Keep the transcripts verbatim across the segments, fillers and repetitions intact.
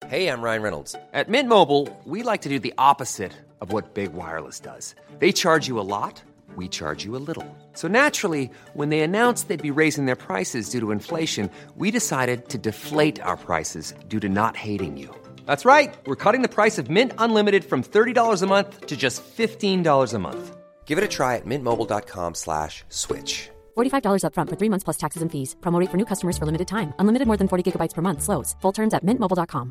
Hey, I'm Ryan Reynolds. At Mint Mobile, we like to do the opposite of what Big Wireless does. They charge you a lot, we charge you a little. So naturally, when they announced they'd be raising their prices due to inflation, we decided to deflate our prices due to not hating you. That's right. We're cutting the price of Mint Unlimited from thirty dollars a month to just fifteen dollars a month. Give it a try at mintmobile.com slash switch. forty-five dollars up front for three months plus taxes and fees. Promo rate for new customers for limited time. Unlimited more than forty gigabytes per month. Slows full terms at mint mobile dot com.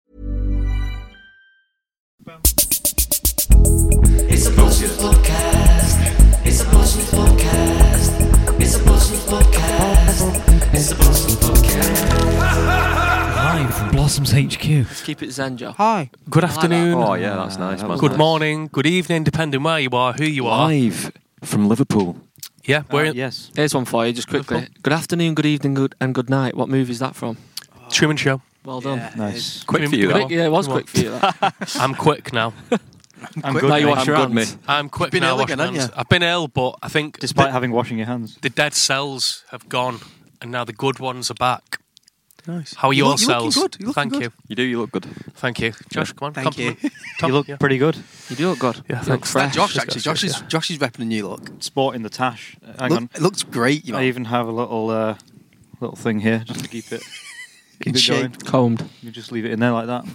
It's a Portsmouth podcast. It's a Portsmouth podcast. It's a Portsmouth podcast. It's a Portsmouth podcast. Live from Blossoms H Q. Let's keep it zen, Joe. Hi. Good afternoon. Oh yeah, that's nice, man. Good nice. morning, good evening, depending where you are, who you are. Live from Liverpool. Yeah, we're Uh, in yes. Here's one for you, just quickly. Liverpool. Good afternoon, good evening, good and good night. What movie is that from? Truman Show. Well done. Nice. Quick for you, Quick, that. yeah, it was Come quick for you. That. I'm quick now. I'm Quick, good. now you mate. wash I'm your good, hands. mate. I'm quick been now. ill washing again, haven't hands. you? I've been ill, but I think Despite the, having washing your hands. the dead cells have gone, and now the good ones are back. Nice. How are You your look- you're looking cells? good. You're looking Thank good. you. You do. You look good. Thank you. Josh, come on. Thank compliment. you. Tom, You look yeah. pretty good. You do look good. Yeah, you look thanks. fresh. Josh, Just actually, go Josh is straight, Josh is repping a new look. Sporting the tash. Hang Look, on. it looks great, you know. I even have a little uh, little thing here just to keep it keep In it shape. going. Combed. You just leave it in there like that.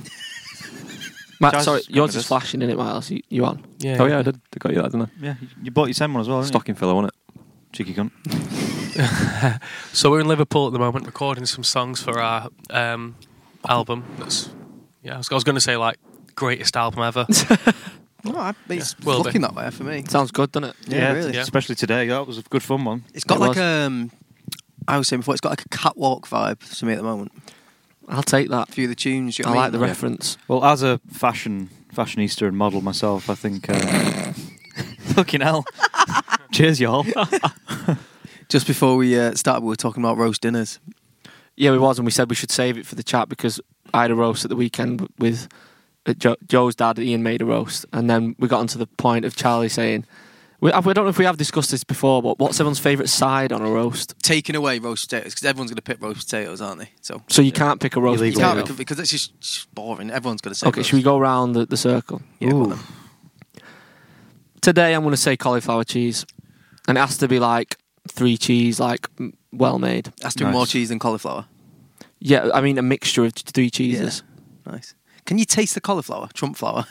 Matt, Jazz sorry, is yours good is at flashing in it, Miles. You, you on? Yeah. Oh yeah, I did. I got you that, didn't I? Yeah, you bought your same one as well, didn't Stocking filler, wasn't it? you? Cheeky cunt. So we're in Liverpool at the moment, recording some songs for our um, album. That's yeah. I was, I was going to say like greatest album ever. No, I, it's Yeah, will be. looking that way for me. Sounds good, doesn't it? Yeah, really. Yeah. Especially today. That was a good fun one. It's got It like was. um, I was saying before, it's got like a catwalk vibe to me at the moment. I'll take that. A few of the tunes. You know I what like the mean? reference. Well, as a fashion fashionista and model myself, I think. Uh, fucking hell. Cheers, y'all. Just before we uh, started, we were talking about roast dinners. Yeah, we was, and we said we should save it for the chat because I had a roast at the weekend with uh, jo- Joe's dad. Ian made a roast, and then we got onto the point of Charlie saying, we, I don't know if we have discussed this before, but what's everyone's favourite side on a roast? Taking away roast potatoes because everyone's going to pick roast potatoes, aren't they? So So you can't pick a roast Illegal. you potato. can't because that's just, just boring. Everyone's going to say. Okay, roast. should we go round the, the circle? Yeah, go on Ooh. then. Today I'm going to say cauliflower cheese, and it has to be like three cheese, like m- well made. Has to be Nice. more cheese than cauliflower. Yeah, I mean a mixture of three cheeses, Nice. Can you taste the cauliflower? Trump flour.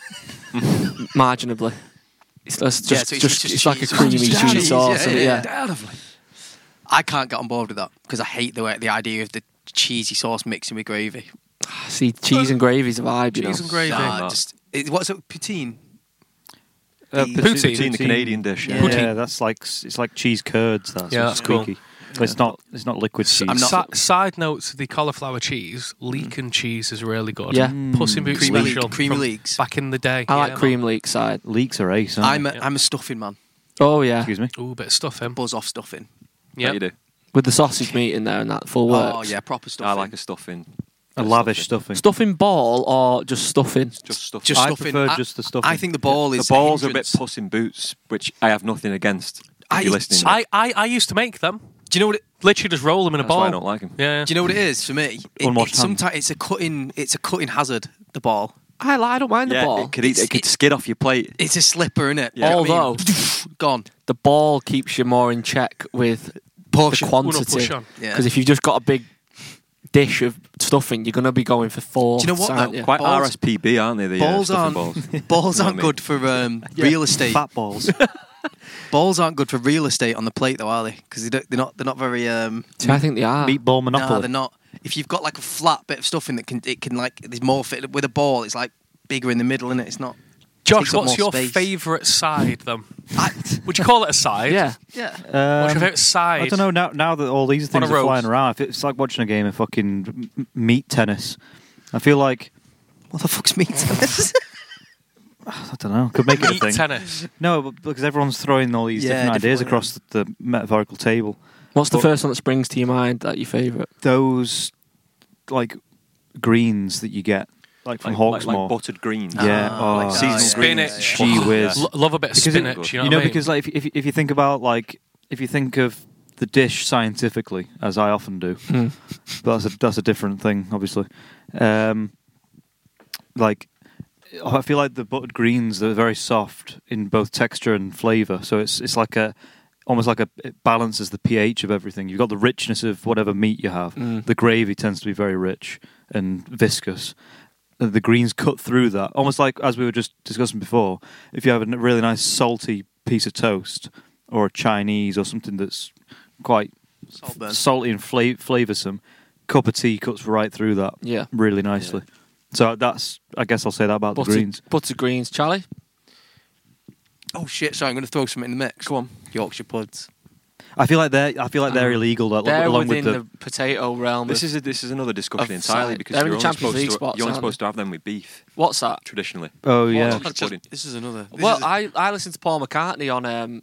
marginally. It's just, Yeah, just, so it's just, just it's like a cheese. creamy Just cheese cheese, sauce. yeah, of it, yeah, yeah. I can't get on board with that because I hate the way, the idea of the cheesy sauce mixing with gravy. See, cheese and gravy's a vibe, you know. Cheese and gravy. Nah, just it, what's it? Poutine. Uh, The- Poutine. Poutine, the Canadian dish. Yeah. Yeah. Yeah, that's like it's like cheese curds. That's Yeah, it's that's cool. squeaky. But it's not. It's not liquid cheese. I'm not- Si- side note to the cauliflower cheese, leek and cheese is really good. Yeah. Puss in Boots Creamy leek- special. creamy from leeks. Back in the day. I like Yeah, cream leek side. Leeks are ace. Aren't I'm a, they? I'm a stuffing man. Oh yeah, Excuse me. Ooh, bit of stuff in. Buzz off stuffing. Yeah, Yeah. you do. with the sausage meat in there and that full works. Oh yeah, proper stuffing. I like a stuffing. A Just lavish stuffing. stuffing. Stuffing ball or just stuffing? Just stuffing. Just I stuffing. prefer I, just the stuffing. I think the ball the is balls are a hindrance. bit Puss in Boots, which I have nothing against. If I- you're listening. I, I, I used to make them. Do you know what? It, Literally just roll them in a That's ball. why I don't like them. Yeah. do you know what it is for me? It, Unwashed it's sometimes it's a cutting. It's a cutting hazard. The ball. I li- I don't mind the Yeah, ball. it could, eat, it could It's- skid off your plate. It's a slipper, innit? Yeah. You know what I mean? Although- gone The ball keeps you more in check with portion. the quantity. push on. Yeah. Because if you've just got a big dish of stuffing, you're going to be going for four. Do you know what, aren't though? you? Quite Balls- R S P B, aren't they? The balls uh, aren't stuffing balls. balls You know aren't what I mean? good for um, real estate. Fat balls. Balls aren't good for real estate on the plate, though, are they? Because they they're not. They're not very. Um, See, I think they are. Meatball no, monopoly. they're not. If you've got like a flat bit of stuffing that can, it can like, there's more fit with a ball. It's like bigger in the middle, and it? It's not. Josh, takes up what's more your space. favourite side then? I, Would you call it a side? Yeah. yeah. What's Um, your favourite side? I don't know now. Now that all these things a are flying roast. around, if it's like watching a game of fucking m- meat tennis. I feel like What the fuck's meat tennis? I don't know. Could make it a Meat thing. tennis. No, but because everyone's throwing all these Yeah, different different ideas ways. across the, the metaphorical table. What's the But- first one that springs to your mind that your favourite? Those like greens that you get, like from Like, like, Hawksmoor. like buttered greens. Yeah, Ah, oh, like seasonal Spinach. Gee whiz. Lo- love a bit of Because it- spinach. you know, you what know, I mean? because like if, if if you think about like if you think of the dish scientifically, as I often do, Hmm. but that's a that's a different thing, obviously. Um, like I feel like the buttered greens are very soft in both texture and flavour. So it's it's like a almost like a it balances the pH of everything. You've got the richness of whatever meat you have. Mm. The gravy tends to be very rich and viscous. And the greens cut through that, almost like as we were just discussing before. If you have a really nice salty piece of toast or a Chinese or something that's quite Salt burn. salty and fla- flavoursome, cup of tea cuts right through that Yeah. really nicely. So that's, I guess I'll say that about Butter, the greens. butter greens. Charlie? Oh shit! Sorry, I'm going to throw something in the mix. Go on, Yorkshire puds. I feel like they're, I feel like they're Um, illegal that, They're along within with the, the. potato realm. This of, is a, this is another discussion of entirely side. because They're in you're the only Champions supposed League to spots, you're only aren't supposed to have them with beef what's that? traditionally. Oh yeah, Yorkshire pudding. This is another. This Well, is a- I, I listened to Paul McCartney on um,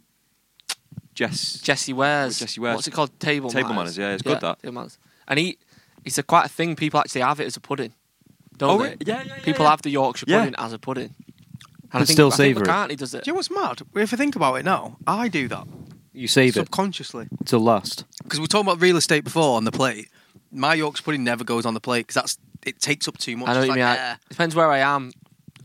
Jess. Jesse Wares. Jesse Wares. What's it called? Table, Table Manners, yeah, it's good, that. Table Manners. And he, it's a quite a thing. People actually have it as a pudding, don't Oh, they? really? Yeah, yeah, yeah, People yeah. have the Yorkshire Yeah. pudding as a pudding. And But still I think savoury. McCartney does it. Do you know what's mad? If I think about it now, I do that you save it subconsciously till last. because we were talking about real estate before on the plate. My Yorkshire pudding never goes on the plate because that's it takes up too much. I know It's what you like mean. I, air. depends where I am.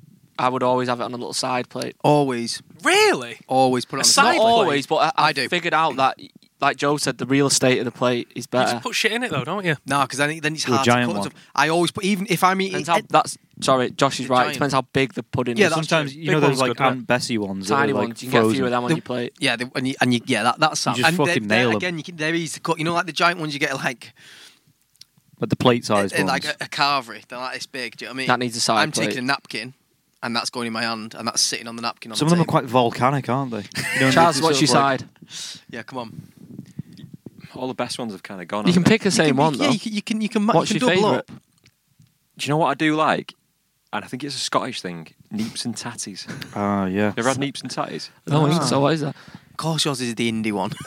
I would always have it on a little side plate. Always, Really? always put it on A the side Not plate. plate? always, but I, I I do. figured out that, like Joe said, the real estate of the plate is You better. just put shit in it though, don't you? No, because then, then it's The hard to giant cut. and one. stuff. I always put even if I'm eating. Depends how, that's sorry, Josh is The right. giant. It depends how big the pudding Yeah, is. that's Sometimes true. you know Big those one's like good, right? Aunt Bessie ones, Tiny that are, like, ones. You can get a few frozen. of them on The- your plate. Yeah, the, and you and you yeah that that's just and they're- fucking they're- nail 'em. again. You can they're easy to cut. You know, like the giant ones you get like But the plate size uh, ones. like a, a carvery. They're like this big. Do you know what I mean? That needs a side I'm plate. taking a napkin, and that's going in my hand, and that's sitting on the napkin. On Some the of them are table. quite volcanic, aren't they? You know, Charles, it's what's your sort of like- side? Yeah, come on. All the best ones have kind of gone. You can haven't pick the You same can, one yeah, though. you can you can you can, ma- What's you can your double favourite? up. they? Do you know what I do like? And I think it's a Scottish thing. Neeps and tatties. Ah, yeah. You ever had neeps and tatties? No, Ah. so what is that? Of course, yours is the indie one.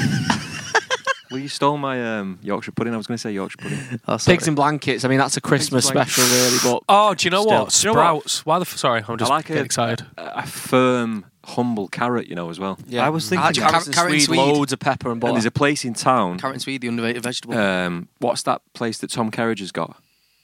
Well, you stole my um, Yorkshire pudding. I was going to say Yorkshire pudding. Oh, Pigs in blankets. I mean, that's a Christmas blankets. special, really. But Oh, do you know Still. what? Do you know what? Sprouts. Why the? F- sorry, I'm just I like getting a, excited. a, a firm, humble carrot, you know, as well. yeah, I was thinking Carrots that. and Carrot and Swede, Swede. loads of pepper and And butter. there's a place in town. Carrot and Swede, the underrated vegetable. Um, what's that place that Tom Kerridge has got?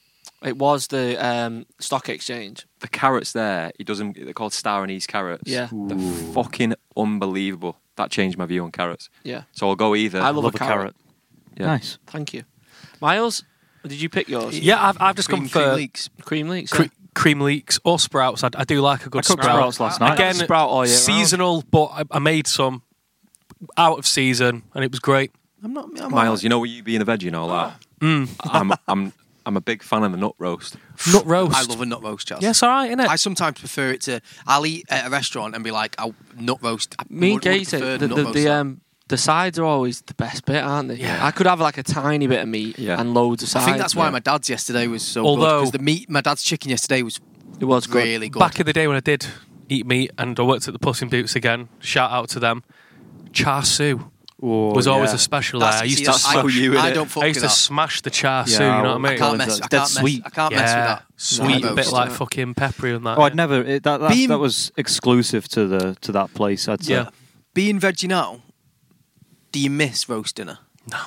It was the um, stock exchange. The carrots there, he does them. They're called Star Anise carrots. Yeah. They're fucking unbelievable. That changed my view on carrots. Yeah, So I'll go either. I love, Love a a carrot. carrot. Yeah. Nice. Thank you, Miles. Did you pick yours? Yeah, I've, I've just cream, gone cream for leeks. Cream leeks. cre- yeah. cream leeks or sprouts. I, I do like a good I cooked sprout. sprouts last night. I had a Again, sprout all year round. seasonal, but I, I made some out of season, and it was great. I'm not. I'm Miles, you know, with you being a veggie and all that, Mm. I'm, I'm, I'm a big fan of the nut roast. Nut roast. I love a nut roast, Chaz. Yes, all right, innit? I sometimes prefer it to. I'll eat at a restaurant and be like, "I'll nut roast." I Me and would- would Kate, prefer the, nut the, roast the, that. um, the sides are always the best bit, aren't they? Yeah. I could have like a tiny bit of meat Yeah. and loads of I sides. think that's why yeah. my dad's yesterday was so Although- good because the meat, my dad's chicken yesterday was it was good. really good. Back in the day when I did eat meat and I worked at the Puss in Boots again, shout out to them. Char siu Oh, was always yeah. a special there. That's- I used see, to that's- I- smash, you in I it. don't fuck I used with to that. smash the char Yeah, siu, you know what I I mean? can't Well, mess. I that's can't sweet. mess. I can't yeah, mess with that. sweet, Nut a bit roast. like fucking peppery and that. Oh, I'd never. It, that that, Being- that was exclusive to the to that place. I'd say. Yeah, Being veggie now, do you miss roast dinner?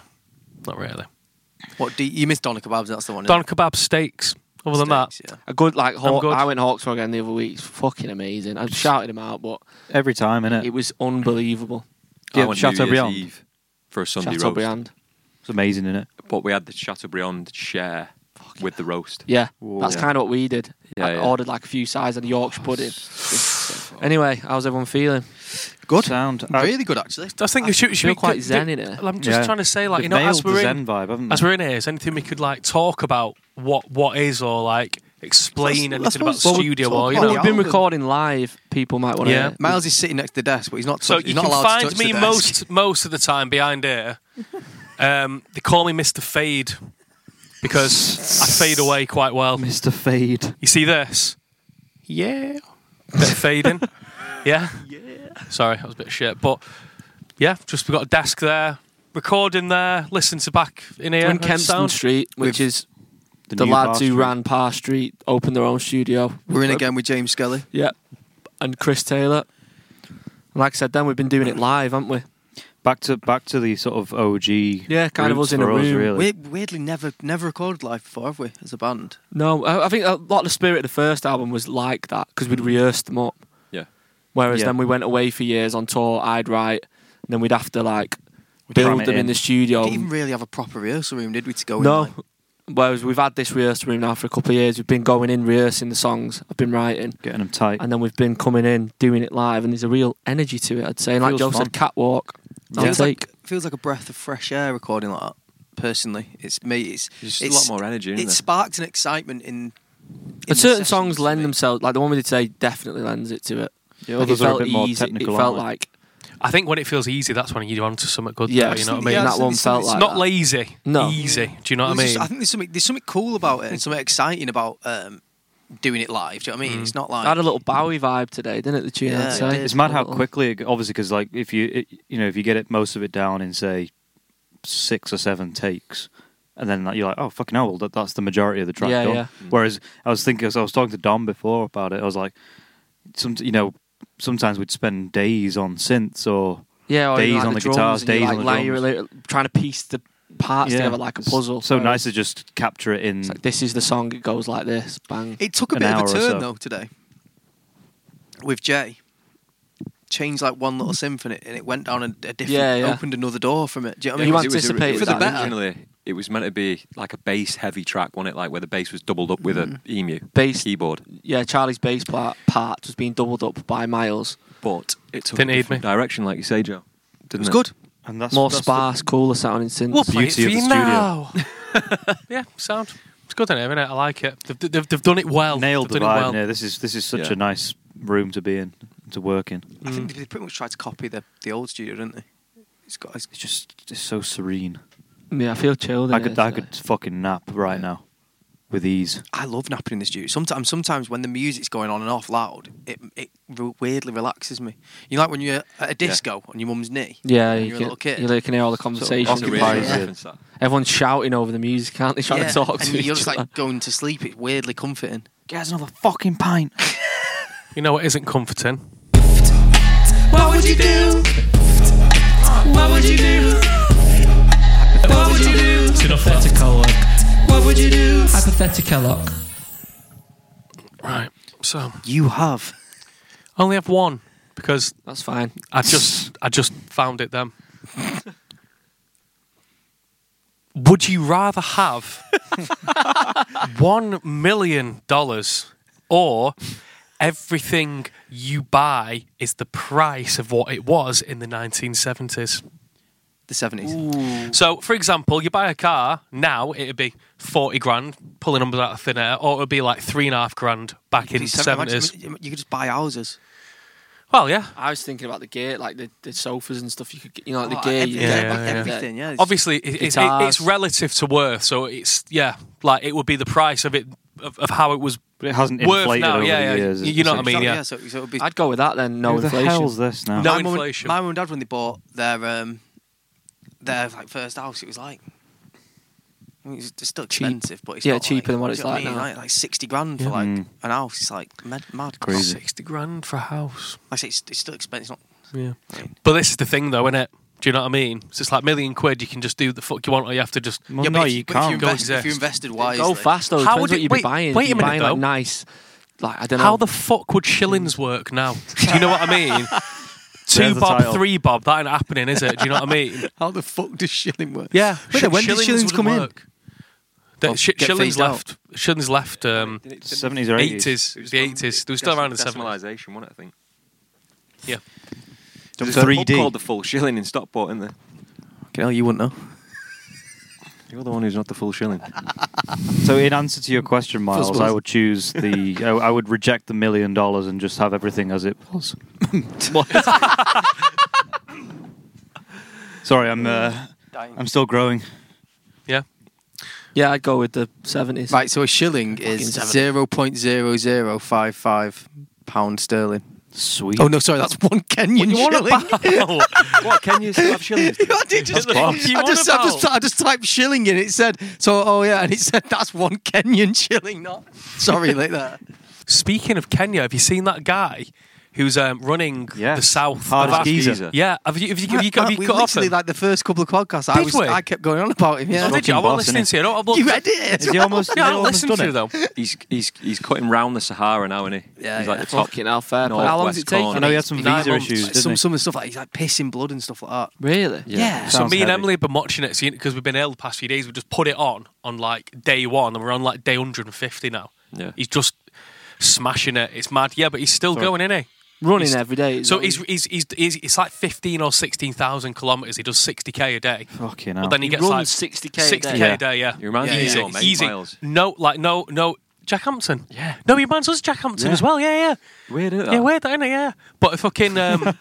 not really. What do you, you miss? Doner kebabs. That's the one. Don kebab steaks. Other than that, Steaks, yeah. A good like Haw- good. I went Hawksmoor again the other week. It's fucking amazing. I shouted him out, but Every time, innit? it was unbelievable. Do you I have went New Year's Chateaubriand? Eve for a Sunday roast. Chateaubriand. It's amazing, innit? But we had the Chateaubriand share with the roast. Yeah, Whoa. that's Yeah. kind of what we did. Yeah, I yeah. ordered like a few sides of the Yorkshire pudding. Anyway, how's everyone feeling? Good. Sound. Uh, Really good, actually. I think we should, should feel we quite could- zen in it. I'm just Yeah. trying to say, like, They've you know, as nailed the we're Zen in, vibe, haven't they? as we're in here, is anything we could like talk about what what is or like explain Let's- anything about let's- well, we studio talk or you about know? We've been album. recording live. People might want to. Yeah. Miles is sitting next to the desk, but he's not. So touch- he's you not can allowed to find touch me the desk. most most of the time behind here. Um, they call me Mister Fade because I fade away quite well. Mister Fade. You see this? Yeah. Bit of fading. Yeah? Yeah. Sorry, that was a bit of shit. But yeah, just we've got a desk there, recording there, listen to back in here. We're in and Kempston sound. Street, which With is the, new lads bar who street. ran Parr Street, opened their own studio. We're in again with James Skelly. Yeah, and Chris Taylor. And like I said, then we've been doing it live, haven't we? Back to back to the sort of O G. Yeah, kind of roots us in a for us, room. really. We weirdly never never recorded live before, have we? As a band. No, I, I think a lot of the spirit of the first album was like that because we'd rehearsed them up. Yeah. Whereas Yeah. then we went away for years on tour. I'd write, and then we'd have to like build cram it them in. in. the studio. We didn't even really have a proper rehearsal room, did we? To go in. No. Like, Whereas we've had this rehearsal room now for a couple of years. We've been going in rehearsing the songs. I've been writing, Getting them tight. and then we've been coming in doing it live. And there's a real energy to it. I'd say, and like Feels Joe fun. said, catwalk. I'll feels take. like feels like a breath of fresh air recording like that. Personally, it's me. It's There's just it's, a lot more energy, isn't It there? sparked an excitement in. in But the certain sessions songs for lend me. themselves, like the one we did today, definitely lends it to it. Yeah, Like, it others are a felt bit more easy. technical, It felt aren't they? like I think when it feels easy, that's when you're onto something good. Yeah, there, you know what I and mean? yeah, that it's- one it's- felt it's like It's not that. lazy. No. Easy. Do you know what I There's mean? just- I think there's something there's something cool about it and something exciting about um, doing it live. Do you know what I mean? It's not like I had a little Bowie vibe today, didn't it? The tune, Yeah, I'd it say. did. It's mad A how little- quickly, it, obviously, because like if you it, you know if you get it most of it down in say six or seven takes, and then like, you're like, oh fucking hell, well, that, that's the majority of the track Yeah, done. yeah. Whereas I was thinking, I was talking to Dom before about it. I was like, some you know, sometimes we'd spend days on synths or Yeah, or days even, like, on the drums, guitars, and you, days like, on the layer drums. it, layer- trying to piece the parts Yeah. together like a It's puzzle. So Whereas nice to just capture it in. It's like, this is the song, it goes like this, bang. it took a an bit of hour a or turn so. though today with Jay. Changed like one little symphony and it went down a, a different. Yeah, yeah. Opened another door from it. Do you know what I You mean? want- anticipated for the that, didn't you? Originally, it was meant to be like a bass heavy track, wasn't it? Like where the bass was doubled up with an emu Bass- keyboard. Yeah, Charlie's bass part, part was being doubled up by Miles. But it took Didn't a need different me. direction, like you say, Joe. It Didn't was it? good. and that's More that's sparse, cooler sounding synths. We'll play it beauty for of you the studio. now. Yeah, sound. It's good in here, isn't it? I like it. They've, they've, they've done it well. The, nailed the They've done it vibe. well. Yeah, this is this is such Yeah. a nice room to be in, to work in. I think they pretty much tried to copy the, the old studio, didn't they? It's got. It's, It's just it's so serene. Yeah, I feel chilled. in I it, could I so. could fucking nap right now, with ease. I love napping in the studio. Sometimes, sometimes when the music's going on and off loud, it it re- weirdly relaxes me. You know, like when you're at a disco on your mum's knee. Yeah, when you you're a can, little kid. you can hear all the conversations. It's a really occupies good it. reference, that. Everyone's shouting over the music, can't they? Trying Yeah, to talk and to you're each just other. like going to sleep. It's weirdly comforting. Get another fucking pint. You know what isn't comforting? What would you do? What would you do? What would you do? It's an hypothetical. What would you do? Hypothetical. Right. So You have. I only have one because That's fine. I just I just found it then. Would you rather have one million dollars or everything you buy is the price of what it was in the nineteen seventies? The seventies. So, for example, you buy a car now, it'd be forty grand, pulling numbers out of thin air, or it'd be like three and a half grand back in the seventies. You could just buy houses. Well, yeah. I was thinking about the gear, like the, the sofas and stuff. You could, get, you know, like Oh, the gear. every- you yeah, get, yeah, like, yeah. Everything, yeah. It's- Obviously, it, it, it, Guitars. it's relative to worth, so it's yeah, like it would be the price of it of, of how it was But it hasn't worth inflated now. over Yeah, the yeah. years. You, you know what I It's mean? Yeah. So, so it would be. I'd go with that then. No Who the inflation. hell's this now? No my mum and- inflation. My mum and dad, when they bought their um, their like first house, it was like. I mean, it's, it's still Cheap. expensive, but it's Yeah, not cheaper like, than what do it's you know like I mean? now. Like, like sixty grand for Yeah. like Mm. an house. It's like mad, mad. Crazy. Sixty grand for a house. I say it's, it's still expensive. It's Yeah. not. I mean, But this is the thing, though, isn't it? Do you know what I mean? It's just like a million quid. You can just do the fuck you want, or you have to just. Well, yeah, no, but if, you but if you can't. Go invest, if you exist. invested wisely, Go fast though. How Depends would what it- you'd wait- be buying. wait a You're minute, buying like though. nice. Like I don't know. How the fuck would shillings work now? Do you know what I mean? Two There's the bob, title. three bob. That ain't happening, is it? Do you know what I mean? How the fuck does shilling work? Yeah. Wait, when did shillings wouldn't come in? work. The, Well, sh- get shillings phased out. left. Shillings left. Um, seventies or eighties. eighties. It was the eighties. They were still around in the seventies. Decimalisation, wasn't it, I think? Yeah. There's three a pub D. called the Full Shilling in Stockport, isn't there? Okay, hell, you wouldn't know. You're the one who's not the full shilling. So, in answer to your question, Miles, Full I would choose the. I, I would reject the million dollars and just have everything as it was. Sorry, I'm. Uh, I'm still growing. Yeah. Yeah, I'd go with the seventies. Right, so a shilling is seventy. zero point zero zero five five pound sterling. Sweet. Oh no, sorry, that's one Kenyan shilling. What, can you still have shillings? I did just, I What you just, on I just, about? I just typed shilling in. It said so. Oh yeah, and it said that's one Kenyan shilling. Not sorry, like that. Speaking of Kenya, have you seen that guy who's um, running Yeah. the south. Hardest of geezer. geezer. Yeah, have you have you, have you, have you we cut off literally him? like the first couple of podcasts. I Did was we? I kept going on about him. Yeah, Oh, did you? I Fucking wasn't boss, listening innit? to it. I don't, you read it. Is he almost? yeah, is I he don't almost listen to done it though. He's he's he's cutting round the Sahara now, isn't he? Yeah, he's like yeah. the top. Fucking hell, fair play. North How long does west it take? corner. I know he had some Nine visa months. issues, Like, didn't some he? some of the stuff like he's like pissing blood and stuff like that. Really? Yeah. So Sounds me and heavy. Emily have been watching it because we've been ill the past few days. We just put it on on like day one, and we're on like day one hundred fifty now. Yeah. He's just smashing it. It's mad. Yeah, but he's still Sorry. going, isn't he? Running He's- every day. is So that he's, what he's he's he's it's like fifteen or sixteen thousand kilometers. He does sixty k a day. Fucking hell. But then he, He gets runs like sixty k a sixty k day. a day. Yeah, You remind me of easy, your mate, easy. Miles. No, like no, no. Jack Hampton. Yeah. No, he reminds us of Jack Hampton Yeah. as well. Yeah, yeah. Weird, isn't Yeah, that? weird, isn't it? Yeah. But fucking um,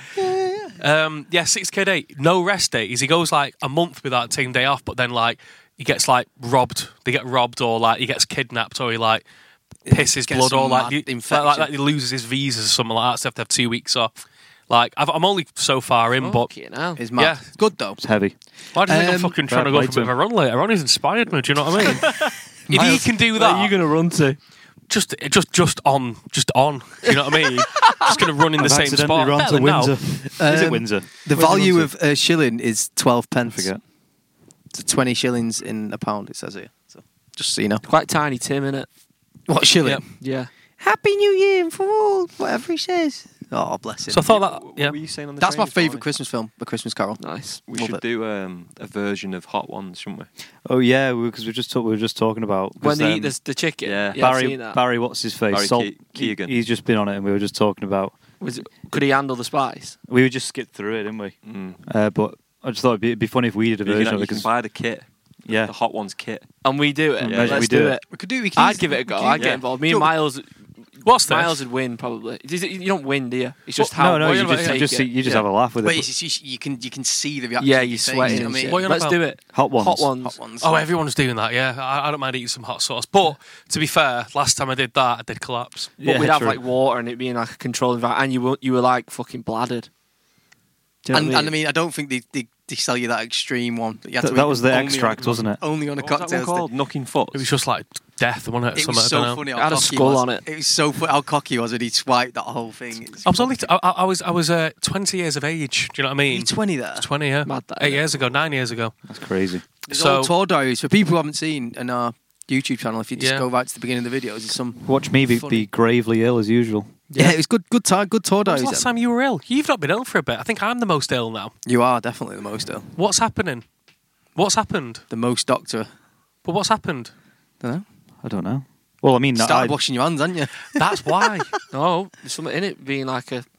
um, yeah, six k a day, no rest days. He goes like a month without taking a day off, but then like he gets like robbed. They get robbed, or like he gets kidnapped, or he like pisses Gets blood, or some like, mad he, like, infection. like, like he loses his visas or something like that. So they have to have two weeks off. Like I've, I'm only so far in, but Fucking hell. It's mad. Yeah. It's good though. It's heavy. why do you think I'm Um, fucking trying to go fair for a play bit of a run later on? He's inspired me. Do you know what I mean? if he Miles, can do where that, are you going to run to? just just just on, just on. Do you know what I mean? Just gonna run in the I've same accidentally spot. run Better to than now. Windsor. Is it Um, Windsor? The Where's he value run of a shilling is twelve pence. I forget. So twenty shillings in a pound. It says here. So just so you know. Quite tiny Tim, innit? What shilling? Yep. Yeah. Happy New Year for all. Whatever he says. Oh, bless him. So I thought that. What Yeah. were you saying on the That's train my this morning? favourite Christmas film, A Christmas Carol. Nice. We Love should it. do um, a version of Hot Ones, shouldn't we? Oh yeah, because we, we just talk, we were just talking about 'cause, When they um, eat the, the chicken. yeah. I've Barry seen that. Barry, what's his face? Barry Salt- Ke- Keoghan. He- he's just been on it, and we were just talking about. Was it, could he handle the spice? We would just skip through it, didn't we? Mm. Uh, but I just thought it'd be, it'd be funny if we did a You version can, of you it. can 'Cause- buy the kit. yeah, The Hot Ones kit. And we do it. Yeah, Let's we do do it. it. We could do. We can I'd use- give it a we go. can- I'd get yeah. involved. Me Sure. and Miles. What's this? Miles would win probably. You don't win, do you? It's just no, how. no, what you are you just, about- you just, see, you just Yeah. have a laugh with But it. it's, it's, you can you can see the reaction. Yeah, of you're your face, sweating. you know and what I shit. mean? What are you on Let's about? do it. Hot ones. Hot ones. Hot ones. Oh, everyone's doing that. Yeah, I, I don't mind eating some hot sauce. But to be fair, last time I did that, I did collapse. But Yeah, we'd have true. like water and it being like a controlled environment, and you were you were like fucking bladdered. Do you know And, what and I mean, I don't think they, they, they sell you that extreme one. You have Th- to that eat was the only on- extract, wasn't it? Only on a What was that cocktail. one called? Knocking Foot. It was just like death, wasn't it? It Something, was I so don't know. funny. It How had a cocky he skull was. on it. It was so funny how cocky he was when he swiped that whole thing. It's I was only. T- I, I was. I was uh, twenty years of age. Do you know what I mean? Are you twenty there? Twenty. Yeah. Mad that, Eight isn't it? years ago. Nine years ago. That's crazy. There's So- old tour diaries for people who haven't seen in our YouTube channel. If you just Yeah. go right to the beginning of the videos, there's some. Watch me be, Funny. be gravely ill as usual. Yeah, it was good. Good time. Good tour When was diaries. the last then. time you were ill? You've not been ill for a bit. I think I'm the most ill now. You are definitely the most ill. What's happening? What's happened? The most doctor. But what's happened? Don't know. I don't know. Well, I mean, You I, started washing your hands, haven't you? That's why. No, there's something in it being like a.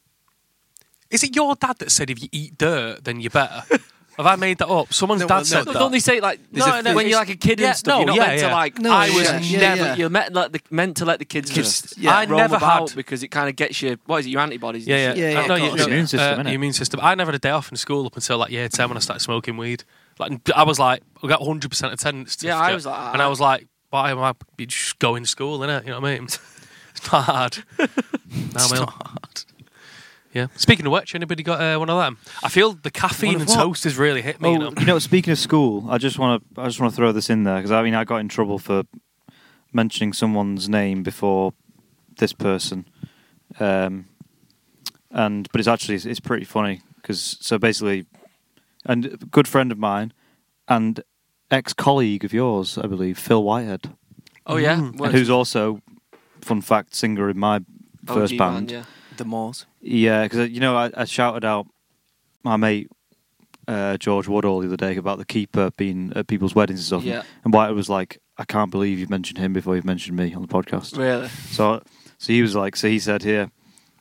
Is it your dad that said if you eat dirt, then you're better? Have I made that up? Someone's No, dad well, no, said No, that. don't they say like There's no, a- no, when you're it's- like a kid yeah, and stuff? no, You're not yeah, meant yeah. to like. No, I yeah, was yeah, never. yeah. You're meant let the meant to let the kids Kids- just yeah. I roam never about had- because it kind of gets you. What is it? Your antibodies. and Yeah, yeah. shit. Yeah, yeah, Uh, no, of you- course, no, yeah. Immune system, uh, innit? your immune system. I never had a day off in school up until like year ten when I started smoking weed. Like I was like, I got one hundred percent attendance. Yeah, I was like that. and I was like, why am I you just going to school? Innit? You know what I mean? It's not hard. Now I'm ill. Yeah. Speaking of which, anybody got uh, one of them? I feel the caffeine One and of what? toast has really hit me. Oh, You know? you know, speaking of school, I just want to I just want to throw this in there because I mean I got in trouble for mentioning someone's name before this person, um, and but it's actually it's, it's pretty funny because so basically, and a good friend of mine and ex-colleague of yours, I believe, Phil Whitehead, Oh yeah. Mm. Well, who's also, fun fact, singer in my first O G band. Man, yeah. The Moors. Yeah, because you know I, I shouted out my mate uh, George Woodall the other day about the keeper being at people's weddings and stuff. Yeah. And White was like, "I can't believe you've mentioned him before you've mentioned me on the podcast." Really. So, so he was like, so he said here,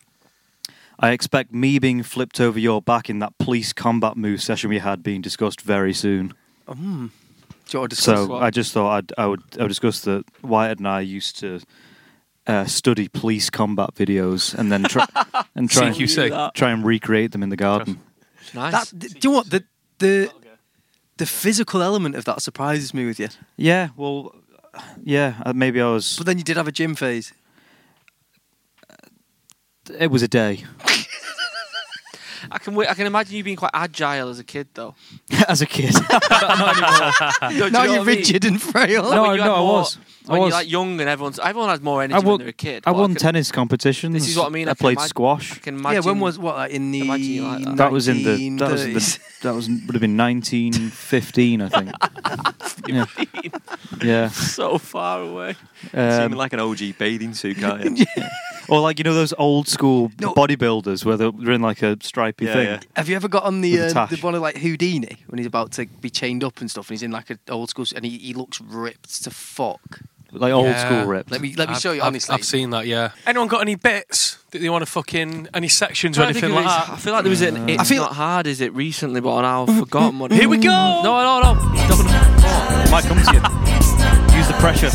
"I expect me being flipped over your back in that police combat move session we had being discussed very soon." Mm. Do you want to discuss So what? I just thought I'd, I would I would discuss that Whitehead and I used to uh, study police combat videos and then try and try C Q C. and, try and recreate them in the garden. Nice. That, do you know what the the the physical element of that surprises me with you? Yeah, well, yeah, uh, maybe I was. But then you did have a gym phase. It was a day. I can wait, I can imagine you being quite agile as a kid, though. As a kid. Don't Now you know you're what I mean? rigid and frail. Like No, when you had no, I more- was. I When was. you're like young and everyone's everyone has more energy I when won, they're a kid. I but won can- tennis competitions. This is what I mean, I, I can played imagine- squash. I can Yeah, imagine. when was what like in the Imagine you like that. That was in the that was in nineteen thirties? the that was would have been nineteen fifteen, I think. yeah. yeah. so far away. Seeming Um, like an O G bathing suit, can't you? or like you know those old school No. bodybuilders where they're they're in like a stripy Yeah, thing. yeah. Have you ever got on the, With a uh, the tash. one of like Houdini when he's about to be chained up and stuff, and he's in like an old school, and he, he looks ripped to fuck. Like old Yeah. school ripped. Let me let me I've- show you I've- honestly. I've seen that, yeah. Anyone got any bits that they want to fucking, any sections or I, think anything it like was- that? I feel like there was an. It's I feel- not hard, is it? Recently, but now I've forgotten what. Here we go! No, no, no. Don't- It might come to you. Use the pressure.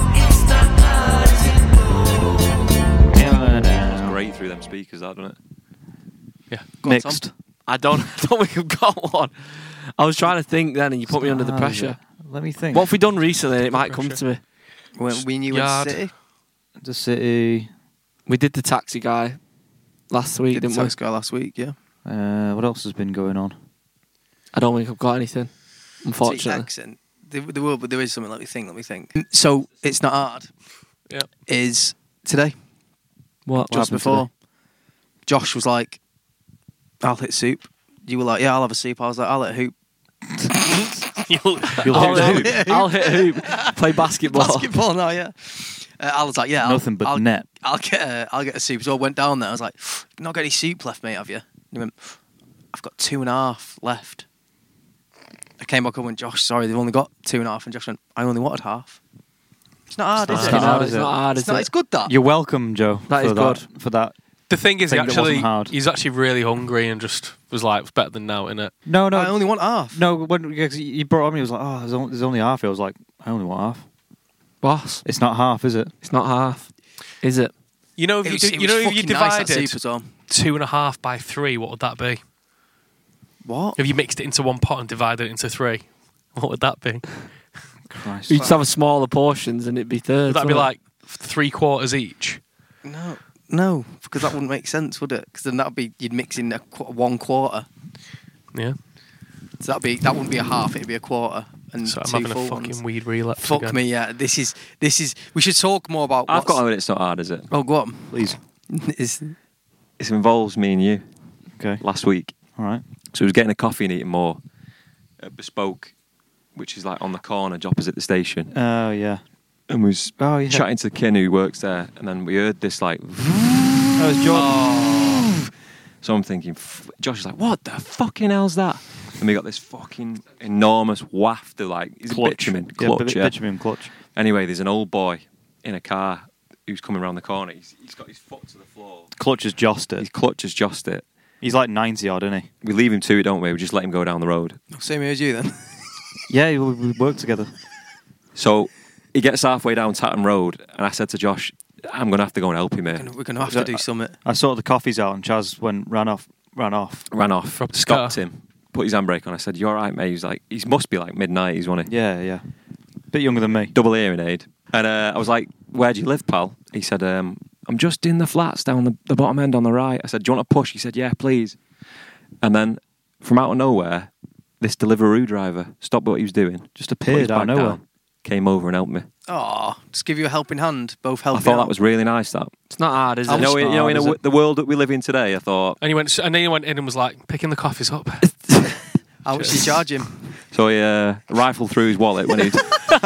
It's great through them speakers, that, doesn't it? Yeah. Go on, Mixed. Tom. I don't. I don't think I've got one. I was trying to think then, and you put me under the Hard, is pressure. it? Let me think. What have we done recently? And it might come to me. When we knew Yard. in City, The city. We did the taxi guy last week, did the didn't we? tax guy last week, yeah. Uh, what else has been going on? I don't think I've got anything. See, Unfortunately, accent. There, there will, but there is something. Let me think. Let me think. So it's not hard. Yeah. Is today what? just happened before? Josh was like, "I'll hit soup." You were like, "Yeah, I'll have a soup." I was like, "I'll hit hoop." You'll- You'll I'll, hit hit, hoop. I'll hit hoop. Play basketball. Basketball now, yeah. Uh, I was like, "Yeah, I'll, Nothing but I'll, net. I'll get a, I'll get a soup." So I went down there. I was like, "Not got any soup left, mate? Have you?" And he went, "I've got two and a half left." I came back and went, "Josh, sorry, they've only got two and a half." And Josh went, "I only wanted half." It's not hard, It's is not it? hard, it's is it? not hard, It's, is not, it? it's good that. You're welcome, Joe. That for is that, for that. The thing is, he Thing that wasn't actually, hard. he's actually really hungry and just was like, it's better than now, innit? No, no, I only want half. no. When because he brought it on me, he was like, "Oh, there's only, there's only half." I was like, "I only want half." Boss, It's not half, is it? it's not half, is it? You know, if It you, was, do- it you know, was if you fucking nice, that divided soup as well. two and a half by three, what would that be? What? If you mixed it into one pot and divided it into three, what would that be? Christ. You'd just have a smaller portions, and it'd be thirds. Would that be wouldn't like three quarters each? No, no, because that wouldn't make sense, would it? Because then that'd be you'd mix in a qu- one quarter. Yeah. So that'd be that wouldn't be a half. It'd be a quarter and So I'm two having a full fucking ones. weed relapse. Fuck again. me, yeah. This is this is. We should talk more about. I've what's- got one. It's not hard, is it? Oh, go on. Please. Is It involves me and you Okay. last week. All right. So we was getting a coffee and eating more at Bespoke, which is like on the corner, just opposite the station. Oh yeah. And we was Oh yeah. chatting to the kid who works there, and then we heard this like. That was Jordan. So I'm thinking, f- Josh is like, "What the fucking hell's that?" And we got this fucking enormous waft of like, is it Clutch. bitumen? Yeah, Clutch, bit- yeah. bitumen clutch. Anyway, there's an old boy in a car who's coming around the corner. He's, he's got his foot to the floor. Clutch has jossed His it. clutch has just it. He's like ninety odd, isn't he? We leave him to it, don't we? We just let him go down the road. same here as you then. Yeah, we, we work together. So he gets halfway down Tatton Road, and I said to Josh, "I'm gonna have to go and help him here." We're gonna have to do something. I sorted the coffees out, and Chaz went ran off. Ran off. Ran off, Dropped his stopped car. him, put his handbrake on. I said, "You all right, mate?" He's like, "He must be like mid nineties, wasn't he?" Yeah, yeah. Bit younger than me. Double hearing aid. And uh, I was like, "Where do you live, pal?" He said, um, "I'm just in the flats down the, the bottom end on the right." I said, "Do you want to push?" He said, "Yeah, please." And then from out of nowhere, this Deliveroo driver stopped what he was doing, Just put his appeared out of bag nowhere. down, came over and helped me. Oh, just give you a helping hand. Both I helping. thought out. that was really nice. That It's not hard, is How it? you know, much you know, in a, hard is w- it? the world that we live in today, I thought. And he went, and then he went in and was like, picking the coffees up. How much you charge him? So he uh, rifled through his wallet when he.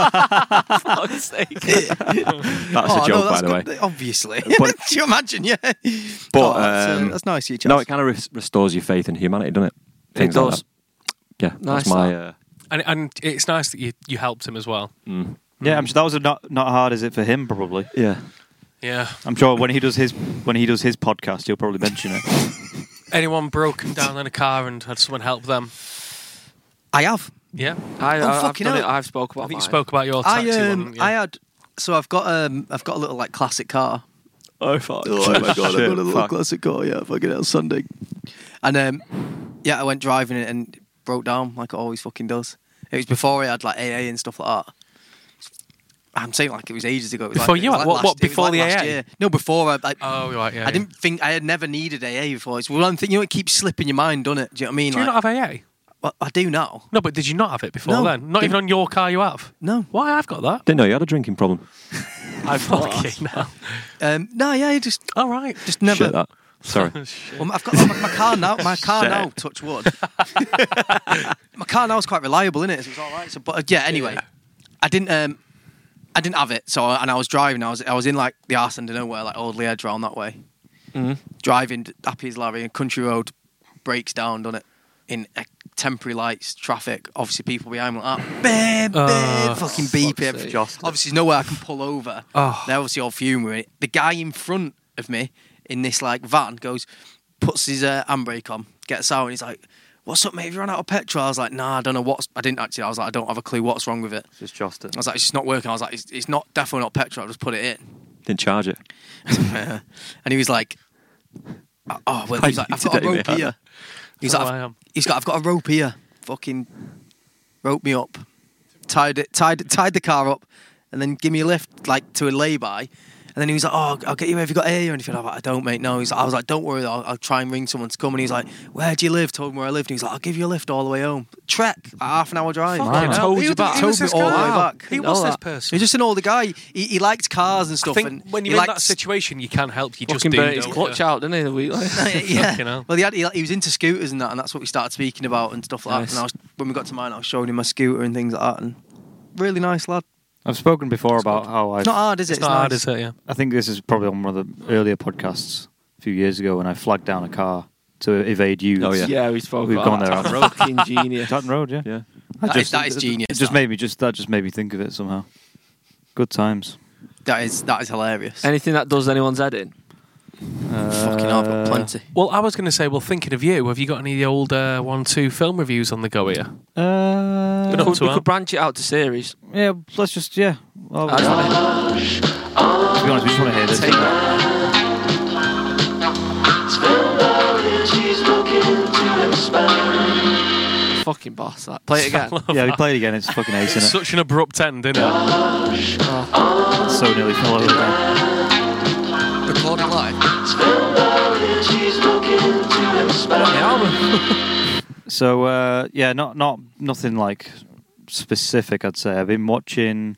fuck's sake. That's oh, a joke, no, by that's the way. good, obviously. But- Do you imagine? Yeah. But Oh, that's, uh, um, that's nice. You, no, it kind of res- restores your faith in humanity, doesn't it? Things like does. that. Yeah, Nice that's my. that. Uh, And and it's nice that you, you helped him as well. mm. Yeah, I'm sure that was a not not hard, is it for him? Probably. Yeah. Yeah. I'm sure when he does his when he does his podcast, he'll probably mention it. Anyone broken down in a car and had someone help them? I have. Yeah. I, Oh, I, I've fucking done it. hell. I've spoke about I think you mine. spoke about your taxi I um one. Yeah. I had so I've got um I've got a little like classic car. Oh fuck! Oh my god, I've got a little Fuck. classic car. Yeah, fucking hell, Sunday. And um yeah, I went driving it and it broke down like it always fucking does. It was before I had like A A and stuff like that. I'm saying like it was ages ago. It was Before like, you it was had- like what- last- what, it was before like the last A A? year. No, before I. I Oh, right, yeah. I didn't think I had never needed A A before. It's one thing, you know, it keeps slipping your mind, doesn't it? Do you know what I mean? Do you Like, not have A A? well, I do now. No, but did you not have it before No. then? Not Didn't- even on your car you have? No. Why? I've got that. Didn't know you had a drinking problem. I fucking know. Um, no, yeah, I just All right. just never. Shit, that. Sorry. Well, I've got my, my car now. My car Shit. now. Touch wood. My car now is quite reliable, isn't it? So it's all right. So, but uh, yeah. Anyway, Yeah. I didn't. Um, I didn't have it. So, and I was driving. I was. I was in like the arse end of nowhere, like Audley Edge round that way. Mm-hmm. Driving happy as Larry, and country road breaks down, doesn't it? In uh, temporary lights, traffic. Obviously, people behind me like, ah, babe, babe, Oh, fucking beep fuck's it. sake. Obviously, there's nowhere I can pull over. Oh. They're obviously all fuming. The guy in front of me in this like van goes, puts his uh, handbrake on, gets out, and he's like, "What's up, mate? Have you run out of petrol?" I was like, "Nah, I don't know what's." I didn't actually. I was like, "I don't have a clue what's wrong with it." Just jossed it. I was like, "It's just not working." I was like, "It's, it's not definitely not petrol. I just put it in." Didn't charge it. And he was like, "Oh, well," he's like, "I've got a Today, rope mate. here." He's So like, I I've, am. "He's got, I've got a rope here. Fucking rope me up, tied it, tied, tied the car up, and then give me a lift like to a lay-by." And then he was like, "Oh, I'll get you. Have you got A or anything?" I was like, "I don't, mate. No." He's like, I was like, "Don't worry, I'll, I'll try and ring someone to come." And he's like, "Where do you live?" Told him where I lived. And he's like, "I'll give you a lift all the way home. Trek, a half an hour drive." Fucking I hell. told He you was- back. he Told was me this all the way guy. back. He Know was this that. person. He's just an older guy. He, he liked cars and I stuff. think and when he you're in liked that situation, you can't help. You just Fucking do. burnt his don't clutch you? out, didn't he? The week like yeah. Fucking hell. Well, he, had, he, he was into scooters and that, and that's what we started speaking about and stuff like Nice. that. And I was, when we got to mine, I was showing him my scooter and things like that. And really nice lad. I've spoken before about how I. It's not hard, is it? It's not hard, nice. is it? Yeah. I think this is probably on one of the earlier podcasts a few years ago when I flagged down a car to evade you. Oh, yeah. yeah, we spoke We've about gone that. there, That's haven't fucking genius. Tatton Road, yeah. Yeah. I That is- that is genius, It just that. made me just that just made me think of it somehow. Good times. That is that is hilarious. Anything that does anyone's head in. Fucking hell, I've got plenty. Well, I was going to say, well, thinking of you, have you got any of the old uh, one, two film reviews on the go here? Uh, Good We up could, to we her. could branch it out to series. yeah, let's just yeah. Well, I just wanna- to be honest, we just want to hear this. Take that. Fucking boss. That. Play it again. Yeah, we played again. It's fucking ace, It's isn't it? such an abrupt end, isn't it? So nearly fell over. There. Recording live. So uh, yeah, not not nothing like specific. I'd say I've been watching.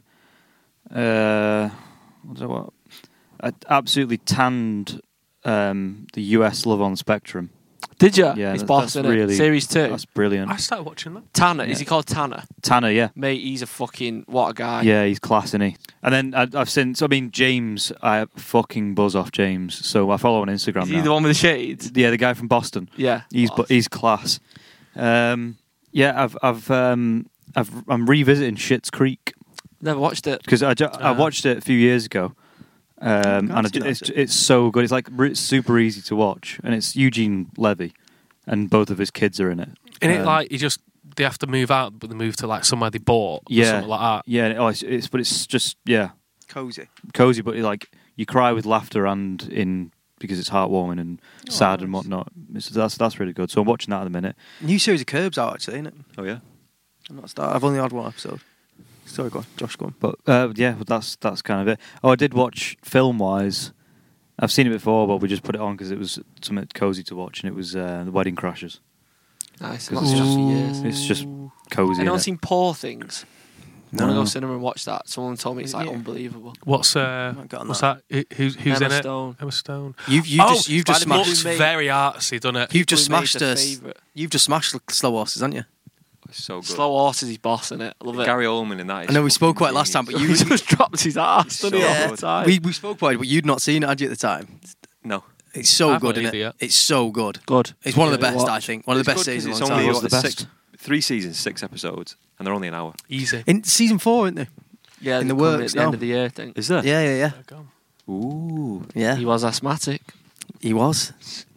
Uh, what, do I, what I absolutely tanned um, the U S Love on Spectrum. Did you? Yeah, It's that- boss, that's innit? really- Series two. That's brilliant. I started watching that. Tanner. Yeah. Is he called Tanner? Tanner, yeah, Mate, he's a fucking what a guy. yeah, he's class, isn't he? And then I, I've since, I mean, James, I fucking buzz off James, so I follow on Instagram Is now. he the one with the shades? Yeah, the guy from Boston. Yeah. He's Boss. bu- he's class. Um, yeah, I've I've um, I've I'm revisiting Schitt's Creek Never watched it. because I, ju- I Ah. watched it a few years ago, um, can't and I see ju- that it's shit. it's so good. It's like re- super easy to watch, and it's Eugene Levy, and both of his kids are in it. In it, Um, like, you just, they have to move out, but they move to, like, somewhere they bought. Or Yeah. something like that. yeah, and- oh, it's, it's but it's just yeah, Cozy. cozy, but like you cry with laughter and in because it's heartwarming and sad and nice. whatnot. It's, that's that's really good. So I'm watching that at the minute. New series of Curbs out actually, isn't it? Oh, yeah. I'm not started. I've only had one episode. Sorry, go on. Josh, go on. But uh, yeah, but that's that's kind of it. Oh, I did watch film wise. I've seen it before, but we just put it on because it was something cozy to watch, and it was uh, The Wedding Crashers. Nice. I've not seen that for years. It's just cozy. Anyone innit? seen Poor Things? I want to No. go cinema and watch that. Someone told me it's like Yeah. unbelievable. What's, uh, might get on what's that. that? Who- Who's, who's Emma in it? Stone. Emma Stone. You've you've oh, just you've just Spider-Man smashed. who made- very artsy, doesn't it? You've just Who made smashed the us. favourite? You've just smashed Slow Horses, haven't you? It's so good. Slow Horses, he's boss in it. I love it. Gary Oldman in that. Is I know we spoke fucking about it last time, but genius. you he just drops his ass, It's doesn't he, so all the good. time? we we spoke about it, but you'd not seen it, had you, at the time? No. It's so I've good, not isn't either it? yet. It's so good. Good. It's one of the Give it a best, I watch. think. One of the It's best good 'cause seasons. It's of all only time. What's what, the six, best? three seasons, six episodes, and they're only an hour. Easy. In season four, isn't they? Yeah, in they're the coming works at the end now. of the year, I think. Is there? Yeah, yeah, yeah. Go on. Ooh. Yeah, He was asthmatic. he was.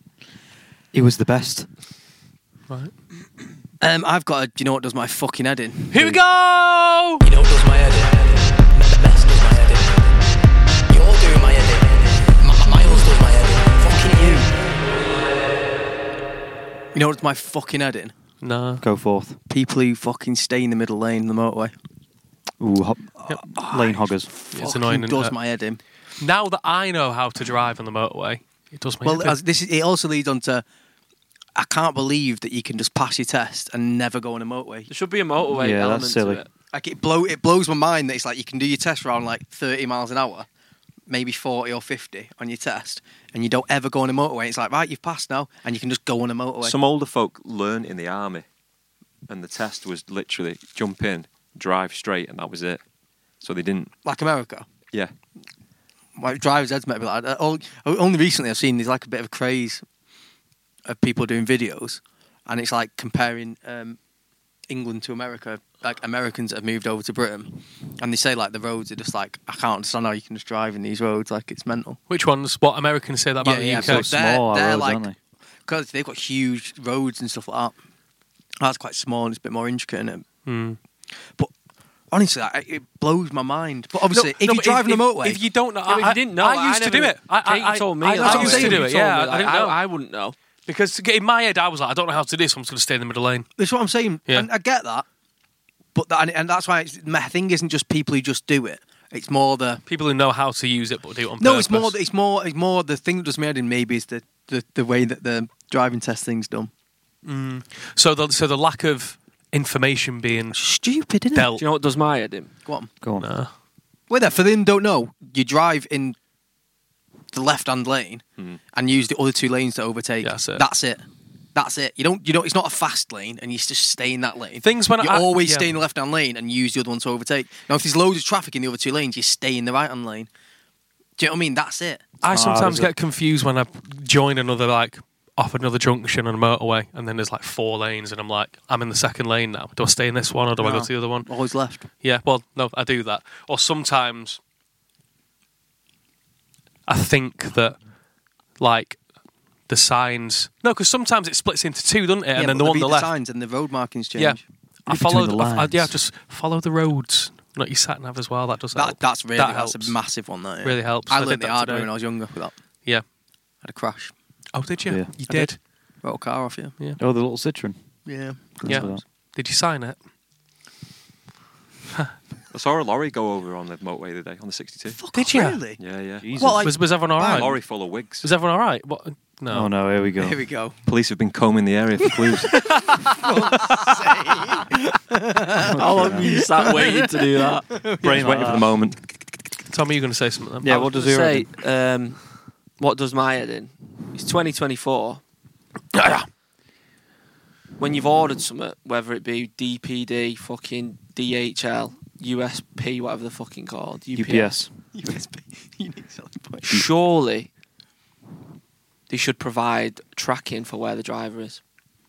It was the best. Right. Um, I've got a. Do you know what does my fucking head in? Here we go! You know what does my head in? The best does my head in. You're doing my head in. M- Miles does my head in. Fucking you. You know what does my fucking head in? No. Go forth. People who fucking stay in the middle lane in the motorway. Ooh, ho- lane hoggers. It's Fucking annoying. isn't does it? my head in. Now that I know how to drive on the motorway, it does make Well, it a as this is, it also leads on to. I can't believe that you can just pass your test and never go on a motorway. There should be a motorway Yeah, element that's silly. to it. Like it blow it blows my mind that it's like you can do your test around like thirty miles an hour, maybe forty or fifty on your test, and you don't ever go on a motorway. It's like, right, you've passed now, and you can just go on a motorway. Some older folk learn in the army, and the test was literally jump in, drive straight, and that was it. So they didn't. Like America. Yeah. Like driver's heads might be like that. Oh, only recently I've seen there's like a bit of a craze of people doing videos, and it's like comparing um, England to America. Like Americans that have moved over to Britain, and they say like the roads are just like, I can't understand how you can just drive in these roads. Like it's mental. Which ones? What Americans say that about Yeah, the yeah, U K? so they're- Small they're roads, like- aren't they? Because they've got huge roads and stuff like that. That's quite small and it's a bit more intricate in it. Hmm. But honestly, I- it blows my mind. But obviously, No, if no, you're but driving if, a motorway, if you don't know, Yeah, but if I, you didn't know, I used I to do never- it. I, Katie I, I, told me. I, last I used week. to do She it. told Yeah, me, I, like, I didn't know I wouldn't know. because in my head I was like, I don't know how to do this. So I'm just going to stay in the middle lane. that's what I'm saying. Yeah. And I get that. But that, and, and that's why it's, my thing isn't just people who just do it. It's more the People who know how to use it but do it on no. purpose. It's more. It's more. It's more the thing that does me head in. Maybe is the, the the way that the driving test thing's done. So the so the lack of information being Stupid, isn't dealt. Do you know what does my head in? Go on. Go on. Nah. Well, there, for them don't know, you drive in the left-hand lane and use the other two lanes to overtake. Yeah, that's it. That's it. That's it. You don't. You don't. It's not a fast lane, and you just stay in that lane. Things when you I- always yeah. stay in the left-hand lane and use the other one to overtake. Now, if there's loads of traffic in the other two lanes, you stay in the right-hand lane. Do you know what I mean? That's it. I sometimes does it? get confused when I join another like off another junction on a motorway, and then there's like four lanes, and I'm like, I'm in the second lane now. Do I stay in this one or do I go No. to the other one? Always left. Yeah, well, no, I do that. Or sometimes I think that like the signs. No, because sometimes it splits into two, doesn't it? Yeah, And then but the there'll one be on the the left. signs and the road markings change. Yeah, I Read between follow. the I, I, lines. yeah, just follow the roads, not your sat nav as well. That does That, help. that's really That that's helps. a massive one. That yeah. Really helps. I I did learned the that hard way today. when I was younger with that. Yeah. Had a crash. Oh, did you? Yeah. You I did. did. Wrote a car off you. Yeah. Oh, the little Citroen. Yeah. Yeah. Good. Did you sign it? I saw a lorry go over on the motorway the other day on the sixty-two. Fuck Did off, you? Really? Yeah, yeah. Jesus. Well, like- was was everyone all A right? lorry full of wigs. Was everyone all right? What? No. Oh no, here we go. Here we go. Police have been combing the area for clues. How long were you sat waiting to do that? Brain Just like waiting for that. the moment. Tommy, you're going to say something. Then? Yeah, I what was does gonna your say? Um, what does my head in? It's twenty twenty-four. When you've ordered something, whether it be D P D, fucking D H L, U S P, whatever they're fucking called, U P S. U S B. Unique selling point. surely they should provide tracking for where the driver is.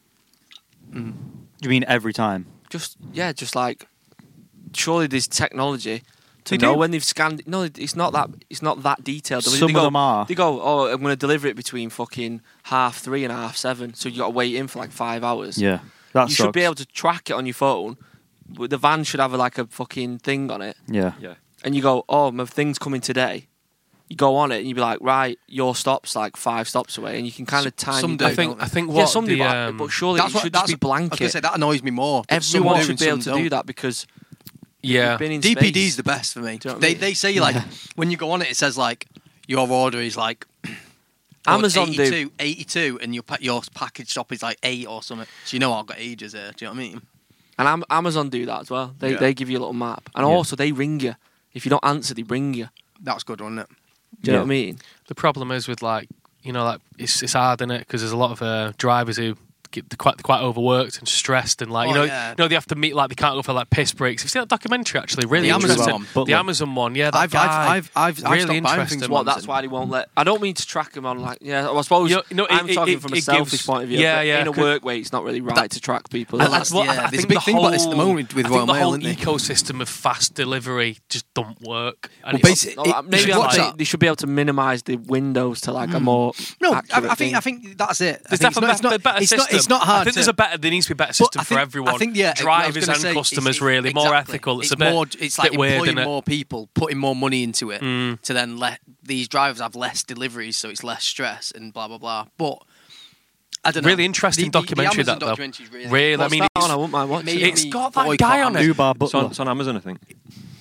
You mean every time? Just yeah, just like surely there's technology to They know do. when they've scanned. No, it's not that. It's not that detailed. They Some go, of them are. They go, oh, I'm going to deliver it between fucking half three and half seven. So you got to wait in for like five hours. Yeah, that you sucks. should be able to track it on your phone. But the van should have like a fucking thing on it, Yeah. Yeah. and you go, oh, my thing's coming today. You go on it and you be like, right, your stop's like five stops away, and you can kind of time. some your- do, I think. don't I think what yeah, some do, the, but, um, but surely That's it what- should that's just be what- I was blanket. gonna say that annoys me more. that some Everyone do should and be able some to do don't. that because yeah. you've been in D P D space. is the best for me. Do you know what I they mean? they say like when you go on it, it says like your order is like Amazon do. eighty-two, eighty-two, and your pa- your package stop is like eight or something. So you know I've got ages there. Do you know what I mean? And Am- Amazon do that as well. They Yeah. they give you a little map, and Yeah. also they ring you. If you don't answer, they ring you. That's good, wasn't it? Do you know Yeah. what I mean? The problem is with like you know like it's it's hard in it because there's a lot of uh, drivers who get they're quite they're quite overworked and stressed and like you Oh, know yeah. you know they have to meet like they can't go for like piss breaks. You've seen that documentary actually? Really The Amazon interesting. one. The Butler. Amazon one, yeah. That I've, guy, I've I've I've I've really stopped buying interesting. things Well, once that's and- why they won't let. I don't mean to track them on like yeah. Well, I suppose You know- you know, I'm it- talking it- from a it selfish gives- point of view. yeah, but yeah, In a could- work way, it's not really right That- to track people. Well, is it? that's- Well, yeah, I there's think a big the thing about this at the whole- moment with I think Royal the Mail, whole isn't it? ecosystem of fast delivery just don't work. And Well, it's- basically, No, it- uh, you maybe should I'm watch saying that. they should be able to minimise the windows to like a more No, I, accurate I think thing. I think that's it. I There's think it's definitely not, it's not, a better it's system. not, it's not hard. I think there's to, a better. There needs to be a better but system I think, for everyone. I think yeah, I was drivers gonna and say, customers it's- really more exactly. ethical. It's, It's a bit. more. It's like bit weird, employing innit? more people, putting more money into it Mm. to then let these drivers have less deliveries, so it's less stress and blah blah blah. But I don't know. Really interesting The- the- the documentary, Amazon that, though. documentary's really Really, good. I mean, What's that it's, on? I wouldn't mind watching made it. it's me got that boycott guy on it. Nubar It's on, Butler. it's on Amazon, I think.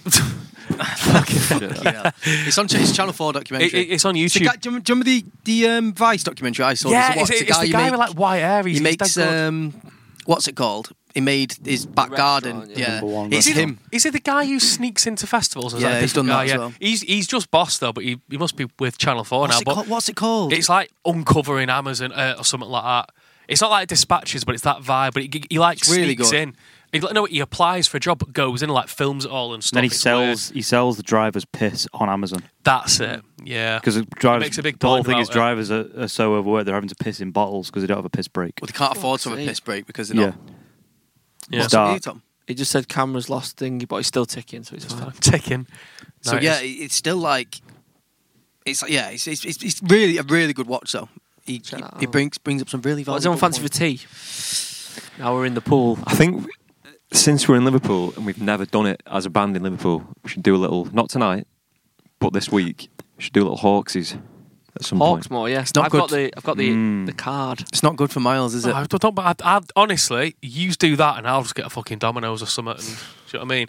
Yeah. It's on it's Channel Four documentary. It- it- it's on It's a YouTube. guy- do, you, do you remember the the um, Vice documentary I saw? Yeah, There's a- it's, what's it's the who guy make- with like white hair. He's, He he's makes dead good. um, what's it called? He made his back garden. Restaurant, Yeah, yeah. Number one it's restaurant. him. Is it the guy who sneaks into festivals? Or is Yeah, that a he's different done guy? that as Yeah. well. He's he's just boss though, but he, he must be with Channel Four What's now. it, But called? What's it called? it's like uncovering Amazon uh, or something like that. It's not like Dispatches, but it's that vibe. But he, he like It's really sneaks good. in. He, no, he applies for a job, but goes in and like films it all and stuff. Then he It's sells he sells the driver's piss on Amazon weird. That's it. Yeah. because drivers. makes a big the whole point thing about is it. drivers are, are so overworked they're having to piss in bottles because they don't have a piss break. well, they can't afford to have a sake. piss break because they're Yeah, not. Yeah. What's Dark. it, you, Tom? He just said cameras lost thingy, but he's still ticking, so it's fine. Ticking. So No, yeah, it's- it- it's still like it's like, yeah, it's, it's it's it's really a really good watch though. He, Check he, that he out. brings brings up some really What valuable does anyone fancy for points. tea? Now we're in the pool. I think since we're in Liverpool and we've never done it as a band in Liverpool, we should do a little, not tonight, but this week, we should do a little Hawksies at some point. Hawksmoor, yeah. It's not I've got good. the I've got the Mm. the card. It's not good for Miles, is it? I don't, but I'd, I'd, honestly, you do that and I'll just get a fucking Domino's or something. And, do you know what I mean?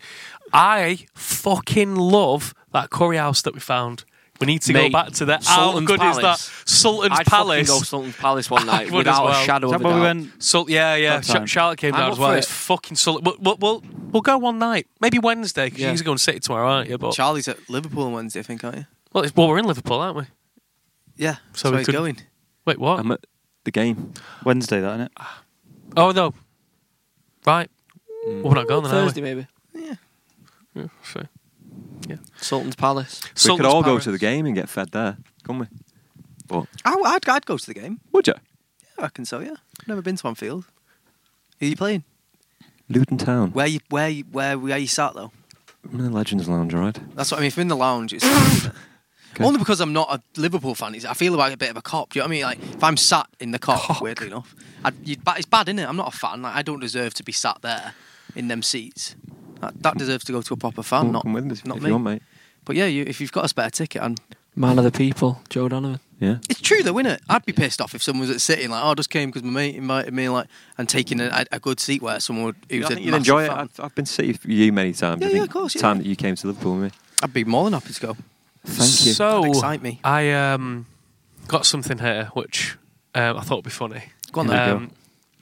I fucking love that curry house that we found. We need to Mate, go back to that. How Sultan's good Palace. is that? Sultan's I'd Palace. fucking go Sultan's Palace one night I would without as well. a shadow is that of a where we doubt. went? Sul- yeah, yeah. That Sh- time. Charlotte came I'm down up as well. for It's it. fucking Sultan. We'll, we'll, we'll, we'll go one night. Maybe Wednesday, because Yeah. you're going to City tomorrow, aren't you? But, Charlie's at Liverpool on Wednesday, I think, aren't you? well, it's, well, we're in Liverpool, aren't we? Yeah. So So we he's could- going. Wait, what? I'm at the game. Wednesday, that isn't it? Oh, no. Right. Well, we're not going then, are Thursday maybe. we? Yeah, so. Sultan's Palace. We Sultan's could all go Palace. to the game and get fed there, couldn't we? But I, I'd, I'd go to the game. would you? Yeah, I reckon so. Yeah. I've never been to Anfield. Who are you playing? Luton Town. Where you where you, where where you sat though? I'm in the Legends Lounge, right? That's what I mean. If I'm in the lounge, it's fine, isn't it? Only because I'm not a Liverpool fan. It's- I feel like a bit of a cop. Do you know what I mean? Like if I'm sat in the cop, weirdly enough, I'd, you'd, ba- it's bad, isn't it? I'm not a fan. Like, I don't deserve to be sat there in them seats. That, that deserves to go to a proper fan, Come, not come with us not if me. you want, mate. But yeah, you, if you've got a spare ticket, and Man of the people, Joe Donovan. Yeah. it's true though, isn't it? I'd be pissed off if someone was at City and like, oh, I just came because my mate invited me, like, and taking a, a good seat where someone would, who's I a think you'd massive enjoy it. fan. I've, I've been to City for you many times. Yeah, I yeah, think of course, the yeah. time that you came to Liverpool with me. I'd be more than happy to go. Thank you. So, That'd excite me. I um, got something here which um, I thought would be funny. Go on then. Um,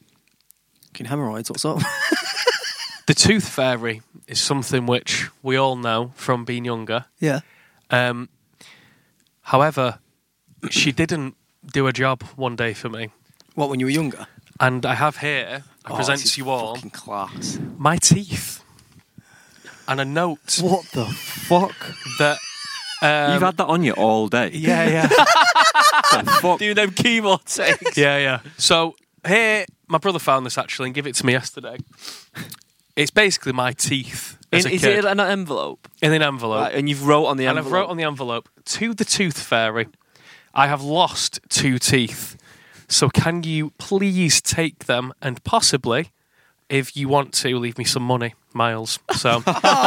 Fucking hemorrhoids, what's up? the tooth fairy is something which we all know from being younger. yeah. Um, however, she didn't do a job one day for me. What, when you were younger? And I have here, I Oh, present this is to you all, fucking class. my teeth. And a note What the fuck? that... Um, You've had that on you all day. Yeah, yeah. The fuck? Do them keyboard takes. Yeah, yeah. So here, my brother found this actually and gave it to me yesterday. It's basically my teeth as In, a is kid it an envelope? in an envelope. Right, and you've wrote on the and envelope. I've wrote on the envelope, to the tooth fairy, I have lost two teeth. So can you please take them and possibly, if you want to, leave me some money, Miles. So it's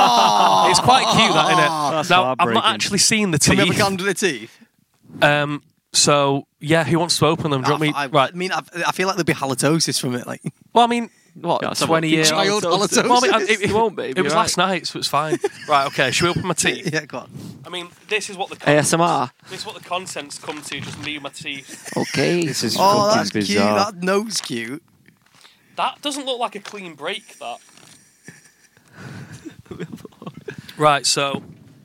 quite cute, that, isn't it? That's Now, I've not heartbreaking. Can actually seen the we have a teeth. candle of teeth? Um, so, yeah, who wants to open them? Do you want me? I, I, right. I mean, I, I feel like there'd be halitosis from it. Like, Well, I mean, What, Yeah, twenty years child old? halitosis. well, I mean, it, It won't be, It you're was right. last night, so it's fine. Right, okay. Should we open my teeth? yeah, go on. I mean, this is what the A S M R. This is what the contents come to. Just me and my teeth. Okay. This is Oh, fucking that's bizarre. cute. That note's cute. That doesn't look like a clean break. That. Right. So.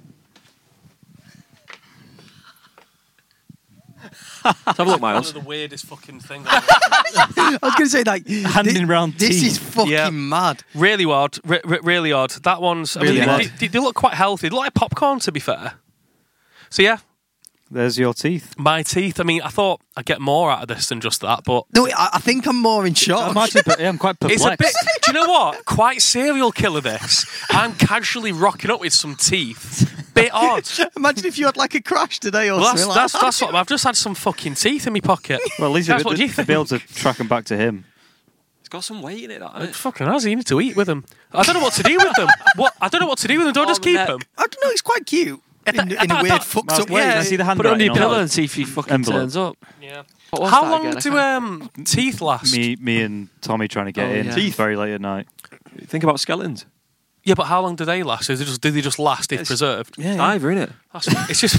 Let's have a look, One Miles. of the weirdest fucking things. I was going to say, like, Handing thi- round This teeth. is fucking Yeah. mad. really odd. Re- re- really odd. That one's. I Really mean, odd. they, they, they look quite healthy. They look like popcorn, to be fair. So yeah, There's your teeth. my teeth. I mean, I thought I'd get more out of this than just that, but No, I, I think I'm more in shock. I'm actually, yeah, I'm quite it's perplexed. a bit. Do you know what? Quite serial killer. This. I'm casually rocking up with some teeth. Bit odd. Imagine if you had like a crash today or Well, that's, something like that's, that. that's what I've just had some fucking teeth in my pocket. Well, at least That's they'd, what you they'd be able to track them back to him. It's got some weight in it, that, It fucking has. You need to eat with them. I don't know what to do with them. What? I don't know what to do with them. Do I just On the keep neck. them? I don't know, it's quite cute. in, in a weird fucked up way. yeah, I see the Put it under handwriting your on pillow that. and see if he fucking Envelope. turns up. Yeah. What was How that long again? I do can't- um, teeth last? Me, me and Tommy trying to get Oh, in yeah. Teeth. very late at night. Think about skeletons. Yeah, but how long do they last? Is it just, do they just last if It's- preserved? Yeah, yeah. Either, innit? That's, it's just.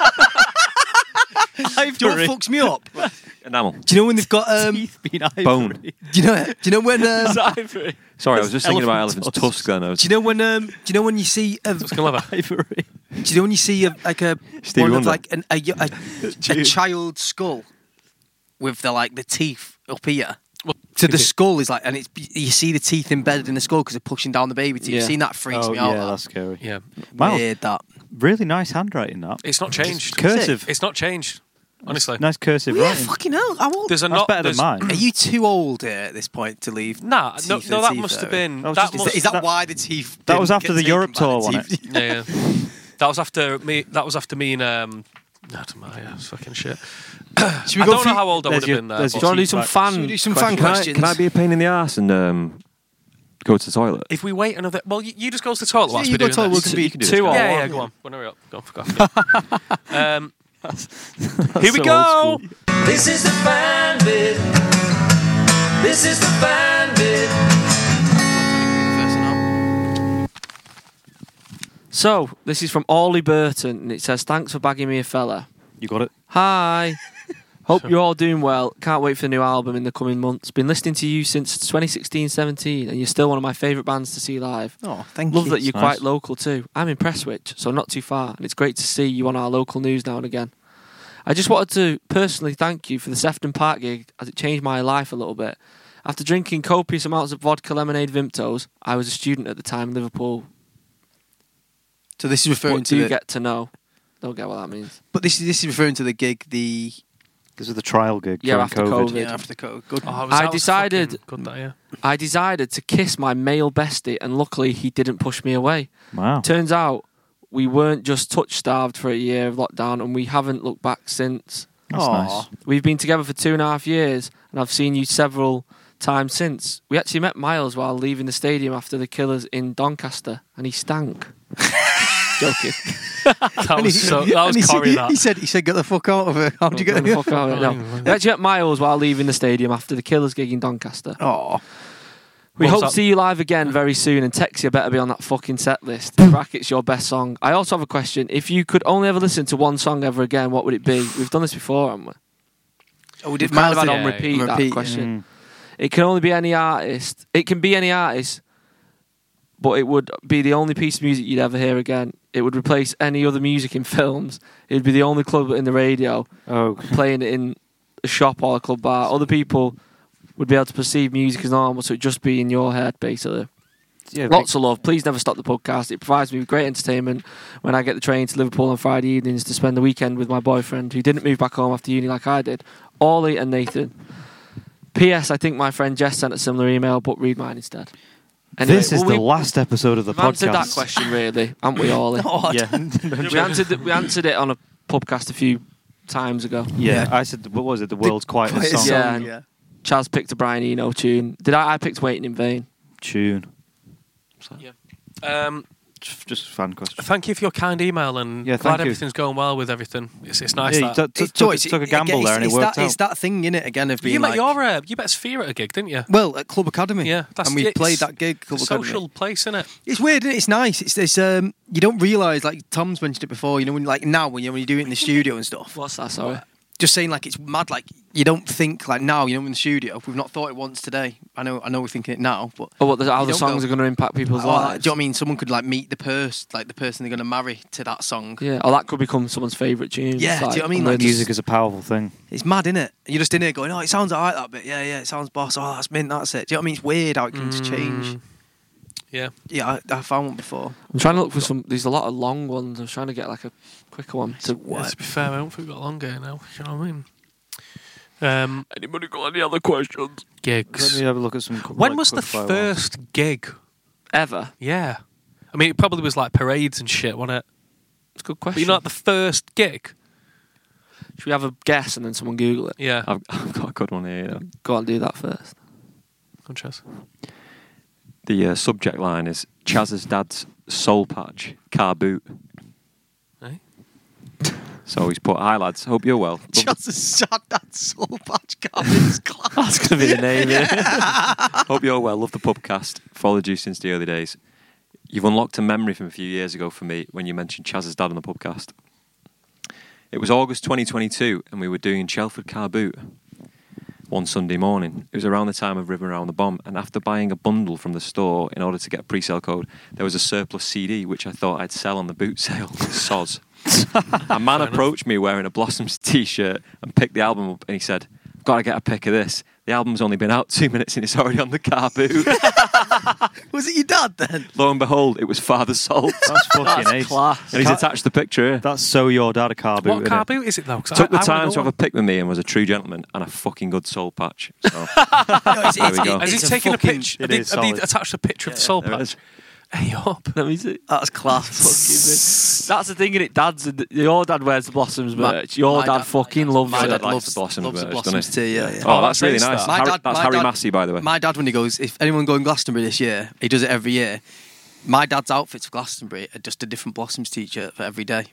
Do you know what fucks me up? Enamel. Do you know when they've got um? Teeth being ivory. Bone. Do you know? Do you know when? Um, Ivory. Sorry, I was just thinking about Elephant elephant's tusks. tusk then. I was, do you know when? Um, do you know when you see? A, It's gonna have a- Ivory. do you know when you see a, like a Stevie one of Wonder. like an, a, a, a child's skull with the like the teeth up here? So the is it- skull is like, and it's you see the teeth embedded in the skull because they're pushing down the baby teeth. Yeah. You've seen that freaks Oh, me out. yeah, that. that's scary. Yeah, Miles, Weird that. really nice handwriting, that. it's not changed. Cursive. It's not changed. Honestly, Nice cursive Yeah, writing. fucking hell. How old? there's a That's not. better than there's- mine. Are you too old uh, at this point to leave? Nah, no, teeth no, in that teeth must have area? been. That was That just- Is must, that, is that, that- why the teeth? that didn't was after get the taken Europe by the tour, wasn't teeth? yeah, yeah. That was after me. That was after me and um. I don't know. Yeah, it's fucking shit. Should we I go don't through- know how old I There's would have your- been there. there's but- Do you want to do some Feedback. fan? Should we do some fan can, I, questions? can I be a pain in the ass and um, go to the toilet? If we wait another, well, you, you just go to the toilet. Yeah, whilst you we're go doing to the toilet, this. we can be You can do two this, or guys. Yeah, one. yeah, go on. Go on, hurry up. Go on, fuck off. um, here we so go. old school. This is the fan bit. This is the fan bit. So this is from Orley Burton, and it says, "Thanks for bagging me a fella. You got it? Hi. Hope you're all doing well. Can't wait for the new album in the coming months. Been listening to you since twenty sixteen seventeen, and you're still one of my favourite bands to see live. Oh, thank Love you. that you're Nice. quite local too. I'm in Prestwich, so not too far, and it's great to see you on our local news now and again. I just wanted to personally thank you for the Sefton Park gig, as it changed my life a little bit. After drinking copious amounts of vodka lemonade Vimtos, I was a student at the time in Liverpool. So this is referring What to do you the, get to know? Don't get what that means. but this is this is referring to the gig, the This is the trial gig Yeah, during after COVID. COVID. yeah, after the code. Good. Oh, was- I that was decided- fucking Good, that, yeah. I decided to kiss my male bestie, and luckily he didn't push me away. Wow. Turns out we weren't just touch starved for a year of lockdown, and we haven't looked back since. That's Aw. nice. We've been together for two and a half years, and I've seen you several times since. We actually met Miles while leaving the stadium after the Killers in Doncaster, and he stank. Joking. That was so. That was And he, Corey. said, That. he said, "He said, get the fuck out of it. How'd you get Get the the fuck out of it. No. We actually met Miles while leaving the stadium after the Killers gig in Doncaster. Oh, We What was hope to that? see you live again very soon, and Texia better be on that fucking set list. In brackets, your best song. I also have a question. If you could only ever listen to one song ever again, what would it be? We've done this before, haven't we? oh, we We've did kind of Miles had did- on yeah, repeat yeah. that Repeat, question. Mm. It can only be any artist. It can be any artist, but it would be the only piece of music you'd ever hear again. It would replace any other music in films. It would be the only club in the radio Oh, playing it in a shop or a club bar. Other people would be able to perceive music as normal, so it'd just be in your head, basically. yeah. Lots of love. Please never stop the podcast. It provides me with great entertainment when I get the train to Liverpool on Friday evenings to spend the weekend with my boyfriend, who didn't move back home after uni like I did. Orly and Nathan. P S. I think my friend Jess sent a similar email, but read mine instead. Anyway, this is well, the we- last episode of the We've answered that podcast. question, really, haven't we, Orly? Oh, Yeah. we answered it, we answered it on a podcast a few times ago. yeah. Yeah. I said, what was it? The world's quietest Quietest song. Yeah. song, yeah. Chaz picked a Brian Eno tune. Did I? I picked Waiting in Vain. Tune. Um, Just just a fan question. thank you for your kind email, and Yeah, glad thank you. everything's going well with everything. It's, it's nice Yeah, that. you t- t- It's took, Joyce, took a it- gamble it's, there and it it's worked that, out. It's that thing in it again of being you met like, your uh, you met Sphere at a gig, didn't you? well, at Club Academy. Yeah, that's and we it's played that gig. a Club social Academy. place, isn't it? It's weird. Isn't it? It's nice. It's this. Um, you don't realise, like Tom's mentioned it before. You know, when like now when you when you do it in the studio and stuff. What's that? Sorry. Just saying, like it's mad. Like you don't think like now. You know, in the studio, we've not thought it once today. I know. I know we're thinking it now, but Oh, what? The, how You the don't songs go- are going to impact people's oh, like, lives? do you know what I mean? Someone could like meet the person, like the person they're going to marry to that song. Yeah, or that could become someone's favourite tune. Yeah, do you know what I mean? Like, Music just- is a powerful thing. It's mad, innit? You're just in here going, oh, it sounds alright that bit. Yeah, yeah, it sounds boss. Oh, that's mint. That's it. Do you know what I mean? It's weird how it can just change. Mm, Yeah. Yeah, I, I found one before. I'm trying to look for some. There's a lot of long ones. I'm trying to get like a quicker one. To, Yeah, to be fair, I don't think we've got longer now. You know what I mean? Um, Anybody got any other questions? Let gigs. me have a look at some. When like, was the quick-fire first gig? Ever? Yeah. I mean, it probably was like parades and shit, wasn't it? It's a good But question. you're not the first gig. Should we have a guess and then someone Google it? Yeah. I've, I've got a good one here. You know. Go on, do that first. Good chance. The uh, subject line is Chaz's dad's soul patch car boot. Eh? So he's put, hi lads, hope you're well. Love the- Just a sad that soul patch got in his class. That's going to be the name, yeah. Hope you're well. Love the pubcast. Followed you since the early days. You've unlocked a memory from a few years ago for me when you mentioned Chaz's dad on the pubcast. It was August twenty twenty-two and we were doing Chelford Car Boot one Sunday morning. It was around the time of River Around the Bomb, and after buying a bundle from the store in order to get a pre-sale code, there was a surplus C D which I thought I'd sell on the boot sale. Soz. A man approached me wearing a Blossoms t-shirt and picked the album up and he said, I've got to get a pic of this. The album's only been out two minutes and it's already on the car boot. Was it your dad then? Lo and behold, it was Father Salt. That's fucking That's ace. class. And he's Car- attached the picture here. That's so your dad a car boot. What innit? car boot is it though? 'Cause Took I, the I time wanna to know have a one. pic with me and was a true gentleman and a fucking good soul patch. So No, it's, There it's, we go. it- Has he it's a taken a fucking- picture? It Have, is they, have they solid. attached a picture of the soul there it patch? is. Hey up. Let me see. That's class. That's the thing, innit? Dad's your dad wears the Blossoms My- merch. Your my dad dad- fucking my loves My it. dad likes loves the Blossoms loves the merch, Blossoms doesn't tee, yeah, yeah. Oh, Oh, that's that really says nice. that. My Harry, dad- that's my Harry dad- Massey, by the way. My dad, when he goes, if anyone going Glastonbury this year, he does it every year. My dad's outfits for Glastonbury are just a different Blossoms t-shirt for every day.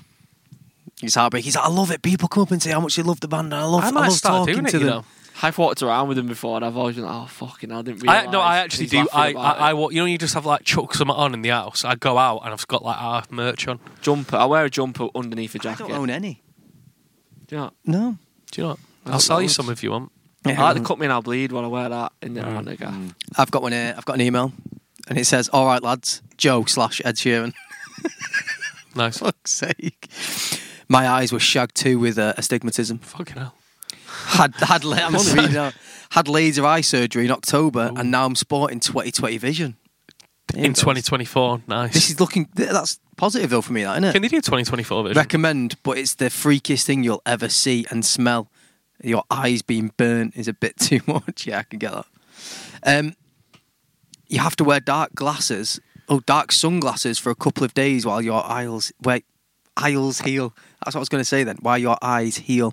He's heartbreaking. He's like, I love it. People come up and say how much they love the band. And I love, I I might love start talking doing it, to you them. know. I've walked around with him before, and I've always been like, "Oh fucking, I didn't realise." I, no, I actually he's do. I, laughing I, about I, it. wa- you know, you just have like chuck something on in the house. I go out and I've got like our merch on. jumper. I wear a jumper underneath a I jacket. don't own any. Do you know? No. Do you know what? I've I'll got sell you loads. some if you want. I like the cut me and I'll bleed when I wear that in there, mm. nigga. I've got one here. I've got an email. And it says, all right, lads, Joe slash Ed Sheeran. Nice. Fuck's sake. My eyes were shagged too with uh, astigmatism. Fucking hell. Had, had, la- I'm only reading out. Had laser eye surgery in October, and now I'm sporting twenty twenty vision. There In it goes. twenty twenty-four. Nice. This is looking, that's positive though for me, that, isn't it? Can they do twenty twenty-four vision? Recommend, but it's the freakiest thing you'll ever see and smell. Your eyes being burnt is a bit too much. Yeah, I can get that. Um, you have to wear dark glasses, oh, dark sunglasses for a couple of days while your eyes, wait, eyes heal. That's what I was going to say then. While your eyes heal.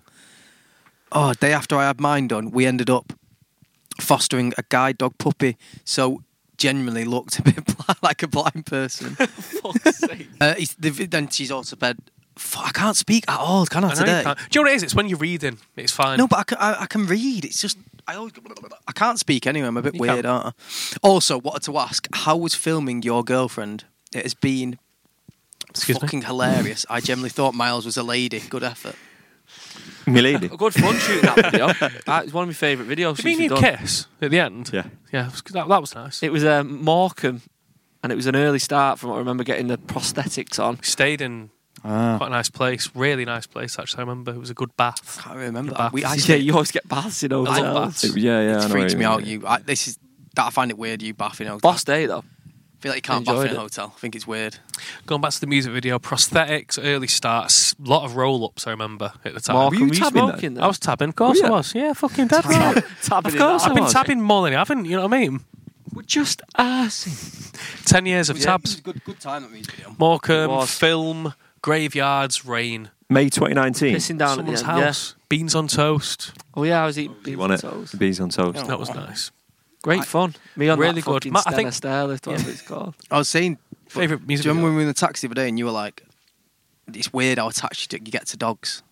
Oh, day after I had mine done, we ended up fostering a guide dog puppy. So genuinely looked a bit bl- like a blind person. Fuck's sake. Uh, he's, they've- then she's also said, "Fuck, I can't speak at all, can I, I know you today?" can't. Do you know what it is? It's when you're reading. It's fine. No, but I can, I, I can read. It's just I always I can't speak anyway. I'm a bit You weird, can't. aren't I? Also, wanted to ask, how was filming Your Girlfriend? It has been Excuse me? fucking hilarious. I generally thought Miles was a lady. Good effort. Milady. Good fun shooting that video. Uh, It's one of my favourite videos. Did we since need we've done. kiss at the end? Yeah. Yeah, it was- that, that was nice. It was um, Morecambe, and it was an early start from what I remember getting the prosthetics on. We stayed in Ah. quite a nice place. Really nice place, actually. I remember it was a good bath. I can't remember. Good that. bath. We, I, Yeah, you always get baths in love hotels. baths. It- yeah, yeah. I it know freaks what me you out. mean. You, I, this is that I find it weird. You bathing in a hotel. Boss day though. I feel like you can't bath Enjoyed in a it. hotel. I think it's weird. Going back to the music video, prosthetics, early starts, a lot of roll ups, I remember at the time. Morecambe, you were you tabbing then? smoking I was tabbing, of course Were I you? was. Yeah, fucking dead right. tabbing Of in course, that. I've been was. tabbing more than you haven't, you know what I mean? We're just arsing. Ten years of Yeah, it tabs. was a good, good time that music video. Morecambe, It was. film, graveyards, rain, May twenty nineteen. Pissing down at the someone's end. Yeah. house, beans on toast. Oh yeah, I was eating You beans want and it? toast. Bees on toast. That was nice. Great fun. Me on Really that good. fucking Ma- I Stena think- Stairlift, whatever it's called. I was saying, Favourite do music you remember video? when we were in the taxi the other day and you were like, it's weird how attached you get to dogs.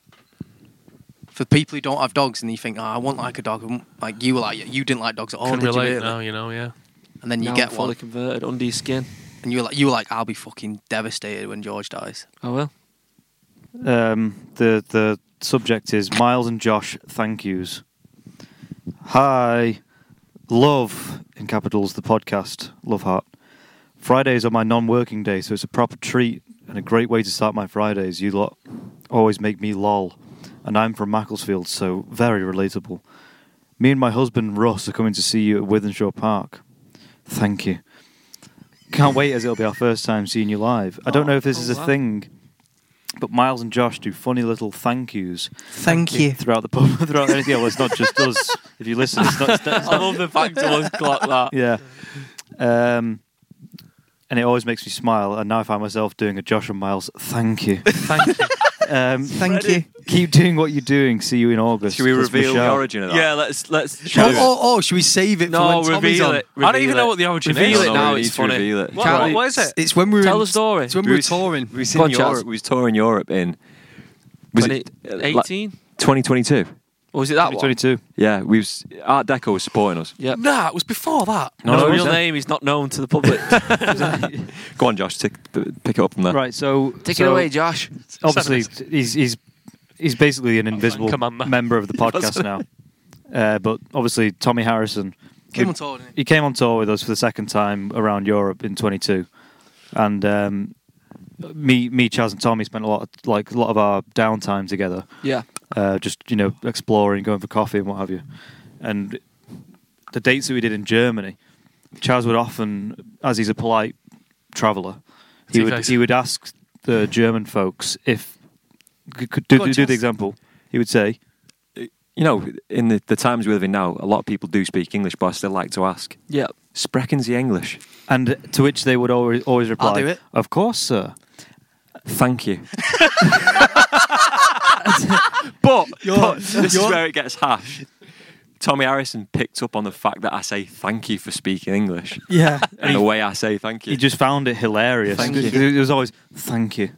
For people who don't have dogs and you think, oh, I want like a dog, I want- like you were like, you didn't like dogs at all, Can did you relate really? now, you know, yeah. And then you Now get I'm fully one, converted under your skin. and you were like, you were like, I'll be fucking devastated when George dies. I will. Um, the the subject is Miles and Josh thank yous. Hi, love in capitals the podcast. Love heart. Fridays are my non-working day, so it's a proper treat and a great way to start my Fridays. You lot always make me lol, and I'm from Macclesfield, so very relatable. Me and my husband Russ are coming to see you at Withenshaw Park. Thank you. Can't wait as it'll be our first time seeing you live. I don't know if this oh, is a wow. thing, but Miles and Josh do funny little thank yous Thank you. throughout the pub, throughout anything. Well, it's not just us. If you listen, it's not. It's not, it's I not love the fact it was clock that. yeah. Um, and it always makes me smile. And now I find myself doing a Josh and Miles thank you. Thank you. Um, Thank you. Keep doing what you're doing. See you in August. Should we 'Cause reveal the Michelle- origin of that? Yeah, let's let's. Oh, oh, oh, should we save it for No, when Tommy's reveal on? it. I don't Reveal even know it. what the origin Reveal is. it No, now. we It's need to funny. reveal it. What, Can't what, we- what is it? It's when we were Tell in, the story. It's when we We were was- touring. We was Go in on, Chaz. Europe. We was touring Europe in Was twenty it, uh, like- eighteen? twenty twenty-two. Or was it that one? twenty twenty-two. Yeah, we was Art Deco was supporting us. Yep. Nah, it was before that. No, No, no, his it real was- name is not known to the public. Go on, Josh, tick, pick it up from there. Right, so Take so it away, Josh. Obviously, he's he's he's basically an invisible commander. member of the podcast now. Uh, but obviously, Tommy Harrison Came we- on tour, didn't he came on tour with us for the second time around Europe in twenty-two, and um, me, me, Chaz, and Tommy spent a lot, of, like a lot of our downtime together. Yeah. Uh, just you know, exploring, going for coffee and what have you. And the dates that we did in Germany, Chaz would often, as he's a polite traveller, he See would face. he would ask the German folks if could do, Go on, do the Chaz. example. He would say, You know, in the, the times we live in now, a lot of people do speak English, but I still like to ask, Yeah. Sprechen Sie English? and to which they would always always reply, do it. "Of course, sir." Thank you. but, but this is you're- where it gets harsh. Tommy Harrison picked up on the fact that I say thank you for speaking English Yeah, and the way I say thank you. he just found it hilarious. Thank it, you. it was always "thank you,"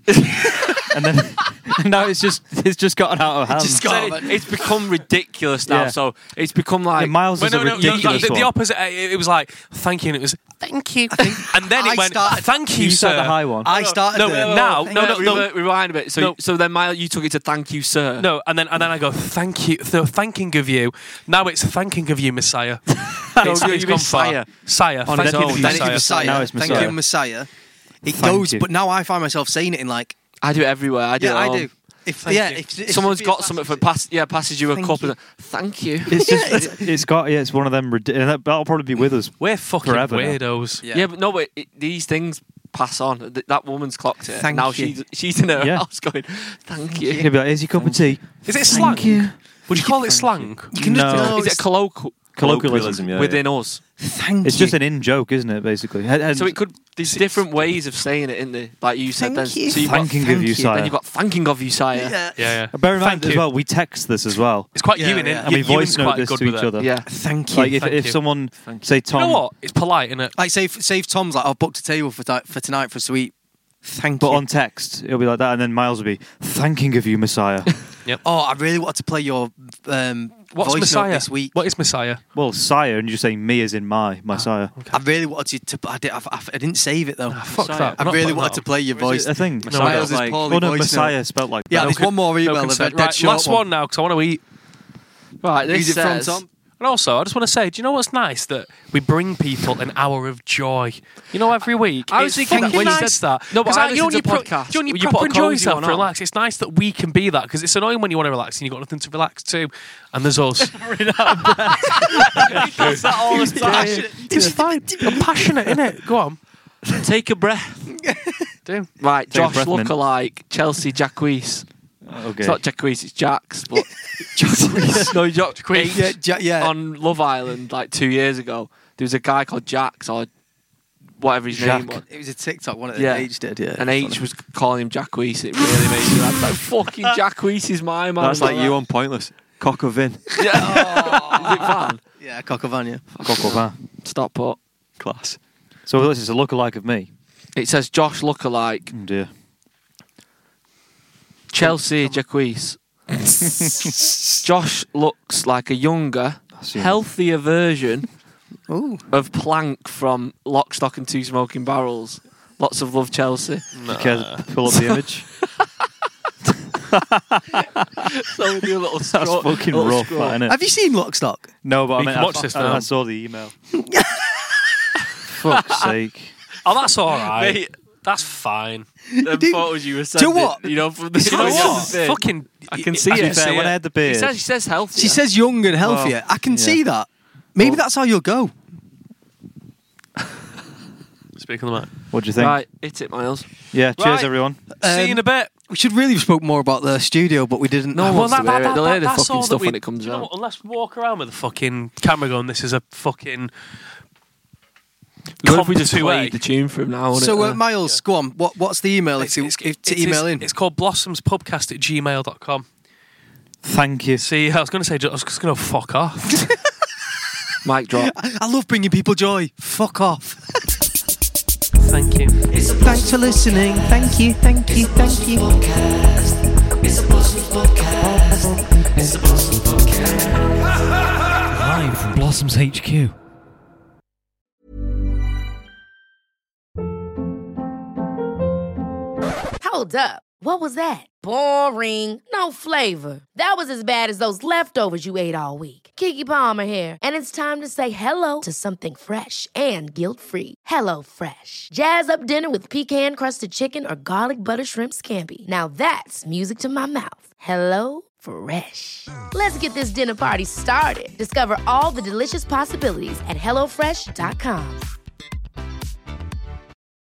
and then and now it's just it's just gotten out of hand. just So got- it- it's become ridiculous now. Yeah. So it's become like Yeah, Miles Well, is no, a no, no, ridiculous the, the one. opposite. uh, It, it was like thank you, and it was thank you, and then I it went started- thank you, You sir. said the high one. I started no, the- now, Hang no, on, no, no, rever- rewind a bit. So, No. so then, Miles, you took it to "thank you, sir." no, and then and then I go thank you, the thanking of you. Now it's thanking of you, Messiah. No, it's, you it's mean gone far. Sire. Sire, On thank then you, it's Thank you, Messiah. Messiah. Now it's Thank Messiah. you, Messiah. It Thank goes, you. but now I find myself saying it in like, I do it everywhere. I do. yeah, it I all. do. If Thank yeah, you. if, if Someone's if got it something for passes- pass. Yeah, passes you a Thank cup. you. And thank you. It's just it's got yeah, it's one of them. Ridi- and that, that'll probably be with us. We're fucking Forever now. weirdos. Yeah. Yeah, but no, but it, these things pass on. Th- that woman's clocked it. Thank now you. she's she's in her Yeah. house going, "Thank you." He'll be like, "Here's your cup of tea." Is it slang? Thank you. Would you call it slang? You can just, No. no, Is it it's- colloquial Colloquialism, yeah, within us? Thank It's you. just an in joke, isn't it? Basically. And- and So it could. There's different ways of saying it in the like you said. Thank Then you. so you've got Thanking of thank you, sire. Then you've got thanking of you, sire. yeah. Yeah, yeah. Bear in mind Thank as you. well, we text this as well, It's quite Yeah, you in yeah. it. and we You- voice Ewan's note quite this good to with each it. other. Yeah. Thank you. Like if, Thank if you. someone Thank you. say You Tom, know what? It's polite, isn't it? Like say, if- say if Tom's like, I've booked a table for ti- for tonight for a sweet. Thank but you. on text it'll be like that, and then Miles will be thanking of you, Messiah. Oh, I really wanted to play your um, What's voice Messiah? note this week. What is Messiah? Well, sire, and you just say me as in my Messiah. I really wanted you to. I, did, I, I, I didn't save it though. Fuck Messiah. that. I I'm not really putting wanted that to on. play your voice. A thing. Messiah. Miles is like- poorly Oh no, voice Messiah note. spelt like Yeah, that. there's one more email. No a consent. dead Right, short last one now because I want to eat. Right. This Who's it from, says, Tom? And also, I just want to say, do you know what's nice? That we bring people an hour of joy. You know, every week. I was it's thinking that fucking when you nice said- that. No, but 'Cause, I like, you know, listened when to you pro- podcasts. you know, when you Will you proper put a enjoy cozy yourself one to on? relax. It's nice that we can be that because it's annoying when you want to relax and you've got nothing to relax to. And there's us. That's that all the time. It's fine. I'm passionate, innit? Go on. Take a breath. Do. Right, Take a Josh breath, mint. lookalike Chelsea Jacquees. Okay. It's not Jacquees, it's Jax, but Jacquees. No, Jacquees. Yeah, ja- yeah. On Love Island, like two years ago, there was a guy called Jax or whatever his Jack. name was. It was a TikTok one. That Yeah. H did. Yeah. And H was calling him Jacquees. It really made me laugh. Like, fucking Jacquees is my man. That's like you on Pointless. Cock of Vin. Yeah. Is it fan? Yeah, Cockovania. Coco Van. Stop put. Class. So this is a lookalike of me. It says Josh lookalike Oh dear. Chelsea Jacquees. Josh looks like a younger, That's it. healthier version Ooh. of Plank from Lock, Stock and Two Smoking Barrels. Lots of love, Chelsea. Okay, pull up the image. So we do a little That's scroll- fucking little rough, scroll. that, innit? Have you seen Lockstock? No, but I We mean, can I, watch this I, now. I saw the email. Fuck's sake. Oh, that's all right. Mate, That's fine. them Dude, photos you were do you sending, know what? you know, from the You know social what? thing. Fucking. I can see To be it. fair, when I had the He beard, says, he says healthy. She says young and healthier. I can yeah. see that. Maybe Well- that's how you'll go. Speaking of that. what do you think? Right, hit it, Miles. Yeah, cheers Right. everyone. See you in a bit. We should really have spoke more about the studio, but we didn't. No one wants to hear it. They'll hear the that's fucking all stuff that we- when it comes do you know out. what? Unless we walk around with a fucking camera going, this is a fucking. What if we just Comp two A? played the tune for him now? So, innit? uh, Miles, go on. What, what's the email if, to, if to email in? It's called blossomspubcast at gmail dot com. Thank you. See, I was going to say, I was just going to fuck off. Mic drop. I, I love bringing people joy. Fuck off. Thank you. Thanks for listening. Thank you. Thank you. Thank you. Podcast. It's a Blossoms Jobs H Q. Hold up. What was that? Boring. No flavor. That was as bad as those leftovers you ate all week. Keke Palmer here, and it's time to say hello to something fresh and guilt-free. Hello Fresh. Jazz up dinner with pecan-crusted chicken or garlic butter shrimp scampi. Now that's music to my mouth. Hello Fresh. Let's get this dinner party started. Discover all the delicious possibilities at hello fresh dot com.